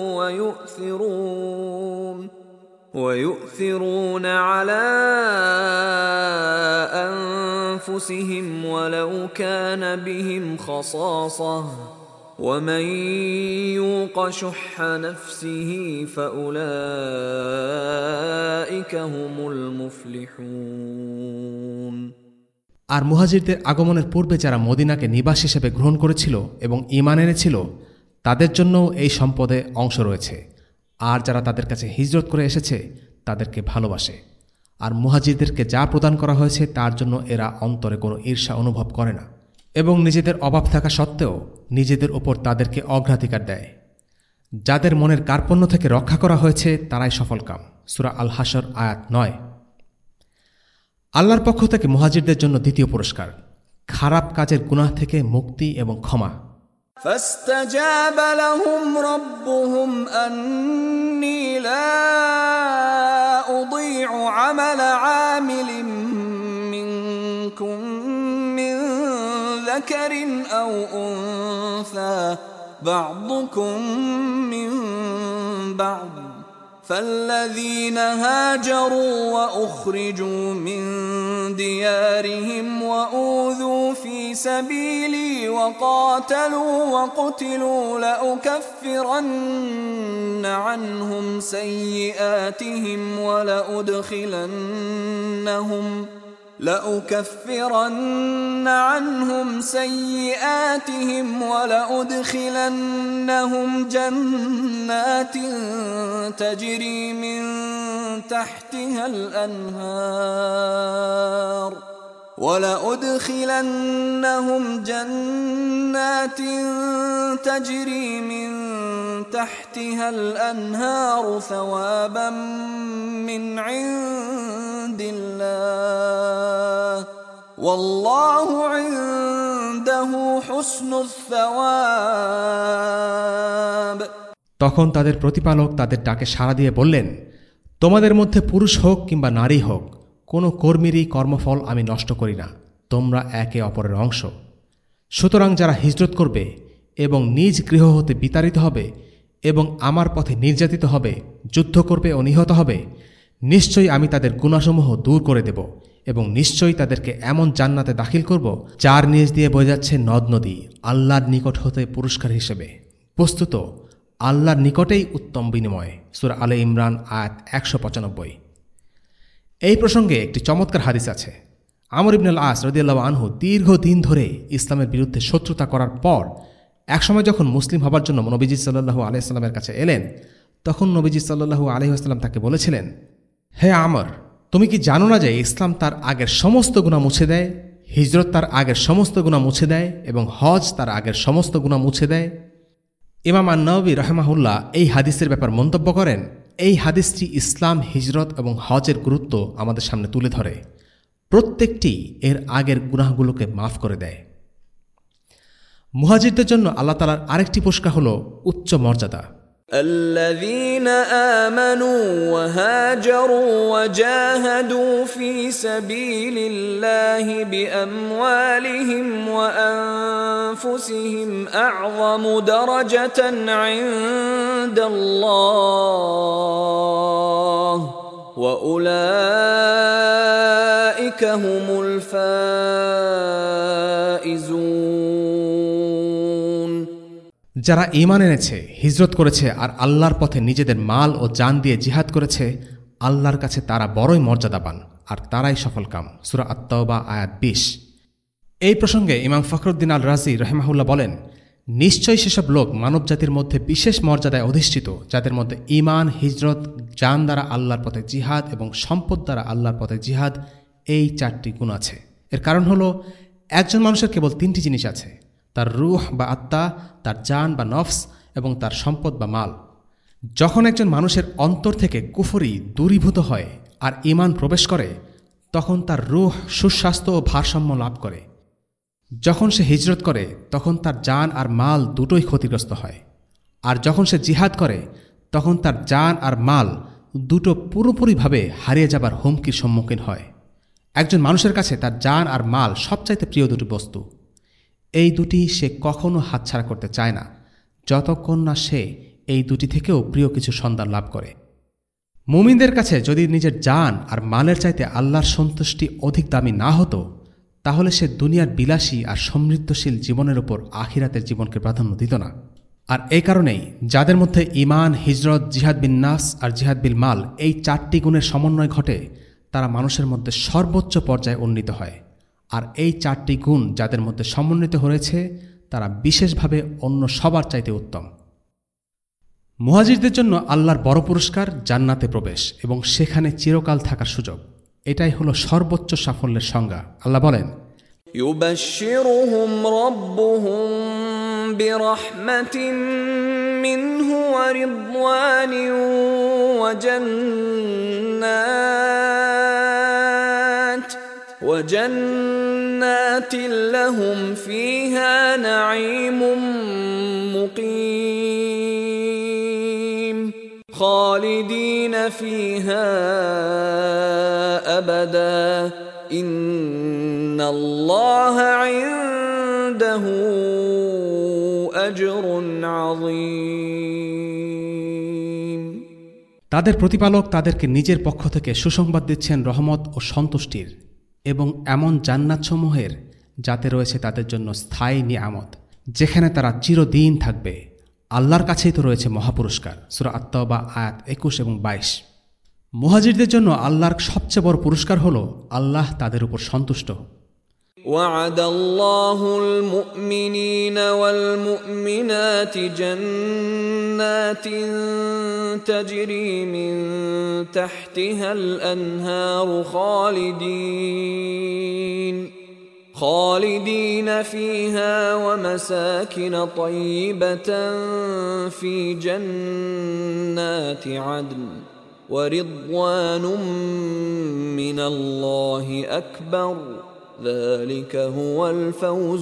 ويؤثرون على أنفسهم ولو كان بهم خصاصة ومن يوق شح نفسه فأولئك هم المفلحون। আর মুহাজিরদের আগমনের পূর্বে যারা মদিনাকে নিবাস হিসেবে গ্রহণ করেছিল এবং ঈমান এনেছিল তাদের জন্যও এই সম্পদে অংশ রয়েছে। আর যারা তাদের কাছে হিজরত করে এসেছে তাদেরকে ভালোবাসে। আর মুহাজিরদেরকে যা প্রদান করা হয়েছে তার জন্য এরা অন্তরে কোনো ঈর্ষা অনুভব করে না এবং নিজেদের অভাব থাকা সত্ত্বেও নিজেদের ওপর তাদেরকে অগ্রাধিকার দেয়। যাদের মনের কার্পণ্য থেকে রক্ষা করা হয়েছে তারাই সফলকাম। সূরা আল হাশর আয়াত ৯। আল্লাহর পক্ষ থেকে মুহাজিরদের জন্য দ্বিতীয় পুরস্কার খারাপ কাজের গুনাহ থেকে মুক্তি এবং ক্ষমা। فاستجاب لهم ربهم أني لا أضيع عمل عامل منكم من ذكر أو أنثى بعضكم من بعض فالذين هاجروا وأخرجوا من ديارهم وأوذوا في سبيلي وقاتلوا وقتلوا لأكفرن عنهم سيئاتهم ولأدخلنهم جنات تجري من تحتها الأنهار ثوابا من عند الله والله عنده حسن الثواب। তখন তাদের প্রতিপালক তাদের ডাকে সাড়া দিয়ে বললেন, তোমাদের মধ্যে পুরুষ হোক কিংবা নারী হোক কোনো কর্মীরই কর্মফল আমি নষ্ট করি না, তোমরা একে অপরের অংশ। সুতরাং যারা হিজরত করবে এবং নিজ গৃহ হতে বিতাড়িত হবে এবং আমার পথে নির্যাতিত হবে, যুদ্ধ করবে ও নিহত হবে, নিশ্চয়ই আমি তাদের গুনাহসমূহ দূর করে দেব এবং নিশ্চয়ই তাদেরকে এমন জান্নাতে দাখিল করব যার নিচ দিয়ে বয়ে যাচ্ছে নদ নদী, আল্লাহর নিকট হতে পুরস্কার হিসেবে। বস্তুত আল্লাহর নিকটেই উত্তম বিনিময়। সূরা আলে ইমরান আয়াত 195। এই প্রসঙ্গে একটি চমৎকার হাদিস আছে। আমর ইবনে আল আস রাদিয়াল্লাহু আনহু দীর্ঘদিন ধরে ইসলামের বিরুদ্ধে শত্রুতা করার পর একসময় যখন মুসলিম হবার জন্য নবীজি সাল্লাল্লাহু আলাইহি ওয়াসাল্লামের কাছে এলেন, তখন নবীজি সাল্লাল্লাহু আলাইহি ওয়াসাল্লাম তাকে বলেছিলেন, হে আমর, তুমি কি জানো না যে ইসলাম তার আগের সমস্ত গুনাহ মুছে দেয়, হিজরত তার আগের সমস্ত গুনাহ মুছে দেয় এবং হজ তার আগের সমস্ত গুনাহ মুছে দেয়? ইমাম আন-নাওয়াবী রাহিমাহুল্লাহ এই হাদিসের ব্যাপার মন্তব্য করেন, এই হাদিসটি ইসলাম, হিজরত এবং হজের গুরুত্ব আমাদের সামনে তুলে ধরে। প্রত্যেকটি এর আগের গুনাহগুলোকে মাফ করে দেয়। মুহাজিরদের জন্য আল্লাহ তাআলার আরেকটি পুরস্কার হল উচ্চ মর্যাদা। الذين آمنوا وهاجروا وجاهدوا في سبيل الله بأموالهم وأنفسهم أعظم درجة عند الله وأولئك هم الفائزون। যারা ঈমান এনেছে, হিজরত করেছে আর আল্লাহর পথে নিজেদের মাল ও জান দিয়ে জিহাদ করেছে, আল্লাহর কাছে তারা বড়ই মর্যাদাবান আর তারাই সফলকাম। সূরা আত-তাওবা আয়াত 20। এই প্রসঙ্গে ইমাম ফখরুদ্দিন আল রাজি রাহিমাহুল্লাহ বলেন, নিশ্চয়ই সেসব লোক মানবজাতির মধ্যে বিশেষ মর্যাদায় অধিষ্ঠিত যাদের মধ্যে ঈমান, হিজরত, জান দ্বারা আল্লাহর পথে জিহাদ এবং সম্পদ দ্বারা আল্লাহর পথে জিহাদ, এই 4টি গুণ আছে। এর কারণ হল একজন মানুষের কেবল 3টি জিনিস আছে, তার রূহ বা আত্মা, তার জান বা নফস এবং তার সম্পদ বা মাল। যখন একজন মানুষের অন্তর থেকে কুফরি দূরীভূত হয় আর ঈমান প্রবেশ করে, তখন তার রূহ সুস্বাস্থ্য ও ভারসাম্য লাভ করে। যখন সে হিজরত করে, তখন তার জান আর মাল দুটোই ক্ষতিগ্রস্ত হয়। আর যখন সে জিহাদ করে, তখন তার জান আর মাল দুটো পুরোপুরিভাবে হারিয়ে যাবার হুমকির সম্মুখীন হয়। একজন মানুষের কাছে তার জান আর মাল সবচাইতে প্রিয় দুটি বস্তু। এই দুটি সে কখনো হাতছাড়া করতে চায় না, যতক্ষণ না সে এই দুটি থেকেও প্রিয় কিছু সন্ধান লাভ করে। মুমিনদের কাছে যদি নিজের জান আর মালের চাইতে আল্লাহর সন্তুষ্টি অধিক দামি না হতো, তাহলে সে দুনিয়ার বিলাসী আর সমৃদ্ধশীল জীবনের উপর আখিরাতের জীবনকে প্রাধান্য দিত না। আর এই কারণেই যাদের মধ্যে ঈমান, হিজরত, জিহাদ বিন নাফস আর জিহাদ বিল মাল, এই 4টি গুণের সমন্বয় ঘটে, তারা মানুষের মধ্যে সর্বোচ্চ পর্যায়ে উন্নীত হয়। আর এই 4টি গুণ যাদের মধ্যে সমন্বিত হয়েছে, তারা বিশেষভাবে অন্য সবার চাইতে উত্তম। মুহাজিরদের জন্য আল্লাহর বড় পুরস্কার জান্নাতে প্রবেশ এবং সেখানে চিরকাল থাকার সুযোগ। এটাই হলো সর্বোচ্চ সাফল্যের সংজ্ঞা। আল্লাহ বলেন, يبشرهم ربهم برحمة منه ورضوان وجنات لهم فيها نعيم مقيم خالدين فيها أبدا إن الله عنده أجر عظيم। তাদের প্রতিপালক তাদেরকে নিজের পক্ষ থেকে সুসংবাদ দিচ্ছেন রহমত ও সন্তুষ্টির এবং এমন জান্নাতসমূহের যাতে রয়েছে তাদের জন্য স্থায়ী নিয়ামত, যেখানে তারা চিরদিন থাকবে। আল্লাহর কাছেই তো রয়েছে মহাপুরস্কার। সূরা আত-তাওবা আয়াত 21 এবং 22। মুহাজিরদের জন্য আল্লাহর সবচেয়ে বড় পুরস্কার হলো আল্লাহ তাদের উপর সন্তুষ্ট। وعد الله المؤمنين والمؤمنات جنات تجري من تحتها الأنهار خالدين فيها ومساكن طيبة في جنات عدن ورضوان من الله أكبر ذلك هو الفوز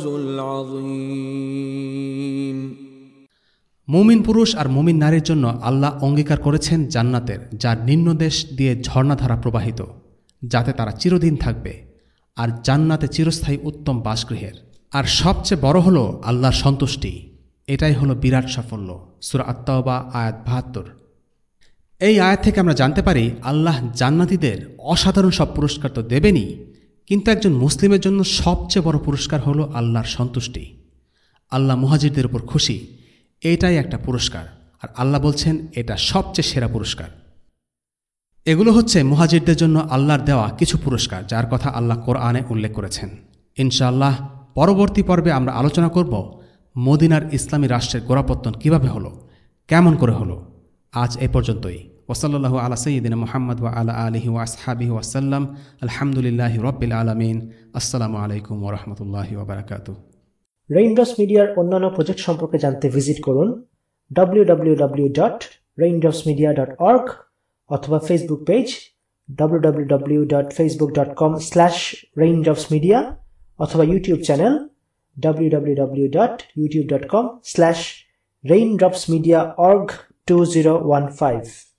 العظيم। মুমিন পুরুষ আর মুমিন নারীর জন্য আল্লাহ অঙ্গীকার করেছেন জান্নাতের, যার নিম্নদেশ দিয়ে ঝর্ণাধারা প্রবাহিত, যাতে তারা চিরদিন থাকবে, আর জান্নাতে চিরস্থায়ী উত্তম বাসগৃহের। আর সবচেয়ে বড় হল আল্লাহর সন্তুষ্টি। এটাই হলো বিরাট সাফল্য। সূরা আত-তাওবা আয়াত ৭২। এই আয়াত থেকে আমরা জানতে পারি আল্লাহ জান্নাতীদের অসাধারণ সব পুরস্কার তো দেবেনই, কিন্তু একজন মুসলিমের জন্য সবচেয়ে বড় পুরস্কার হলো আল্লাহর সন্তুষ্টি। আল্লাহ মুহাজিরদের উপর খুশি, এটাই একটা পুরস্কার। আর আল্লাহ বলছেন এটা সবচেয়ে সেরা পুরস্কার। এগুলো হচ্ছে মুহাজিরদের জন্য আল্লাহর দেওয়া কিছু পুরস্কার, যার কথা আল্লাহ কোরআনে উল্লেখ করেছেন। ইনশাআল্লাহ পরবর্তী পর্বে আমরা আলোচনা করব মদিনার ইসলামী রাষ্ট্রের গোড়াপত্তন কিভাবে হলো, কেমন করে হলো। আজ এ পর্যন্তই। ওয়াসাল্লাল্লাহু আলা সাইয়্যিদিনা মুহাম্মদ ওয়া আলা আলিহি ওয়া আসহাবিহি ওয়াসাল্লাম। আলহামদুলিল্লাহি রাব্বিল আলামিন। আসসালামু আলাইকুম ওয়া রাহমাতুল্লাহি ওয়া বারাকাতুহু। রেইনড্রপস মিডিয়ার অন্যান্য প্রজেক্ট সম্পর্কে জানতে ভিজিট করুন www.raindropsmedia.org অথবা ফেসবুক পেজ www.facebook.com/raindropsmedia অথবা ইউটিউব চ্যানেল www.youtube.com/raindropsmediaorg2015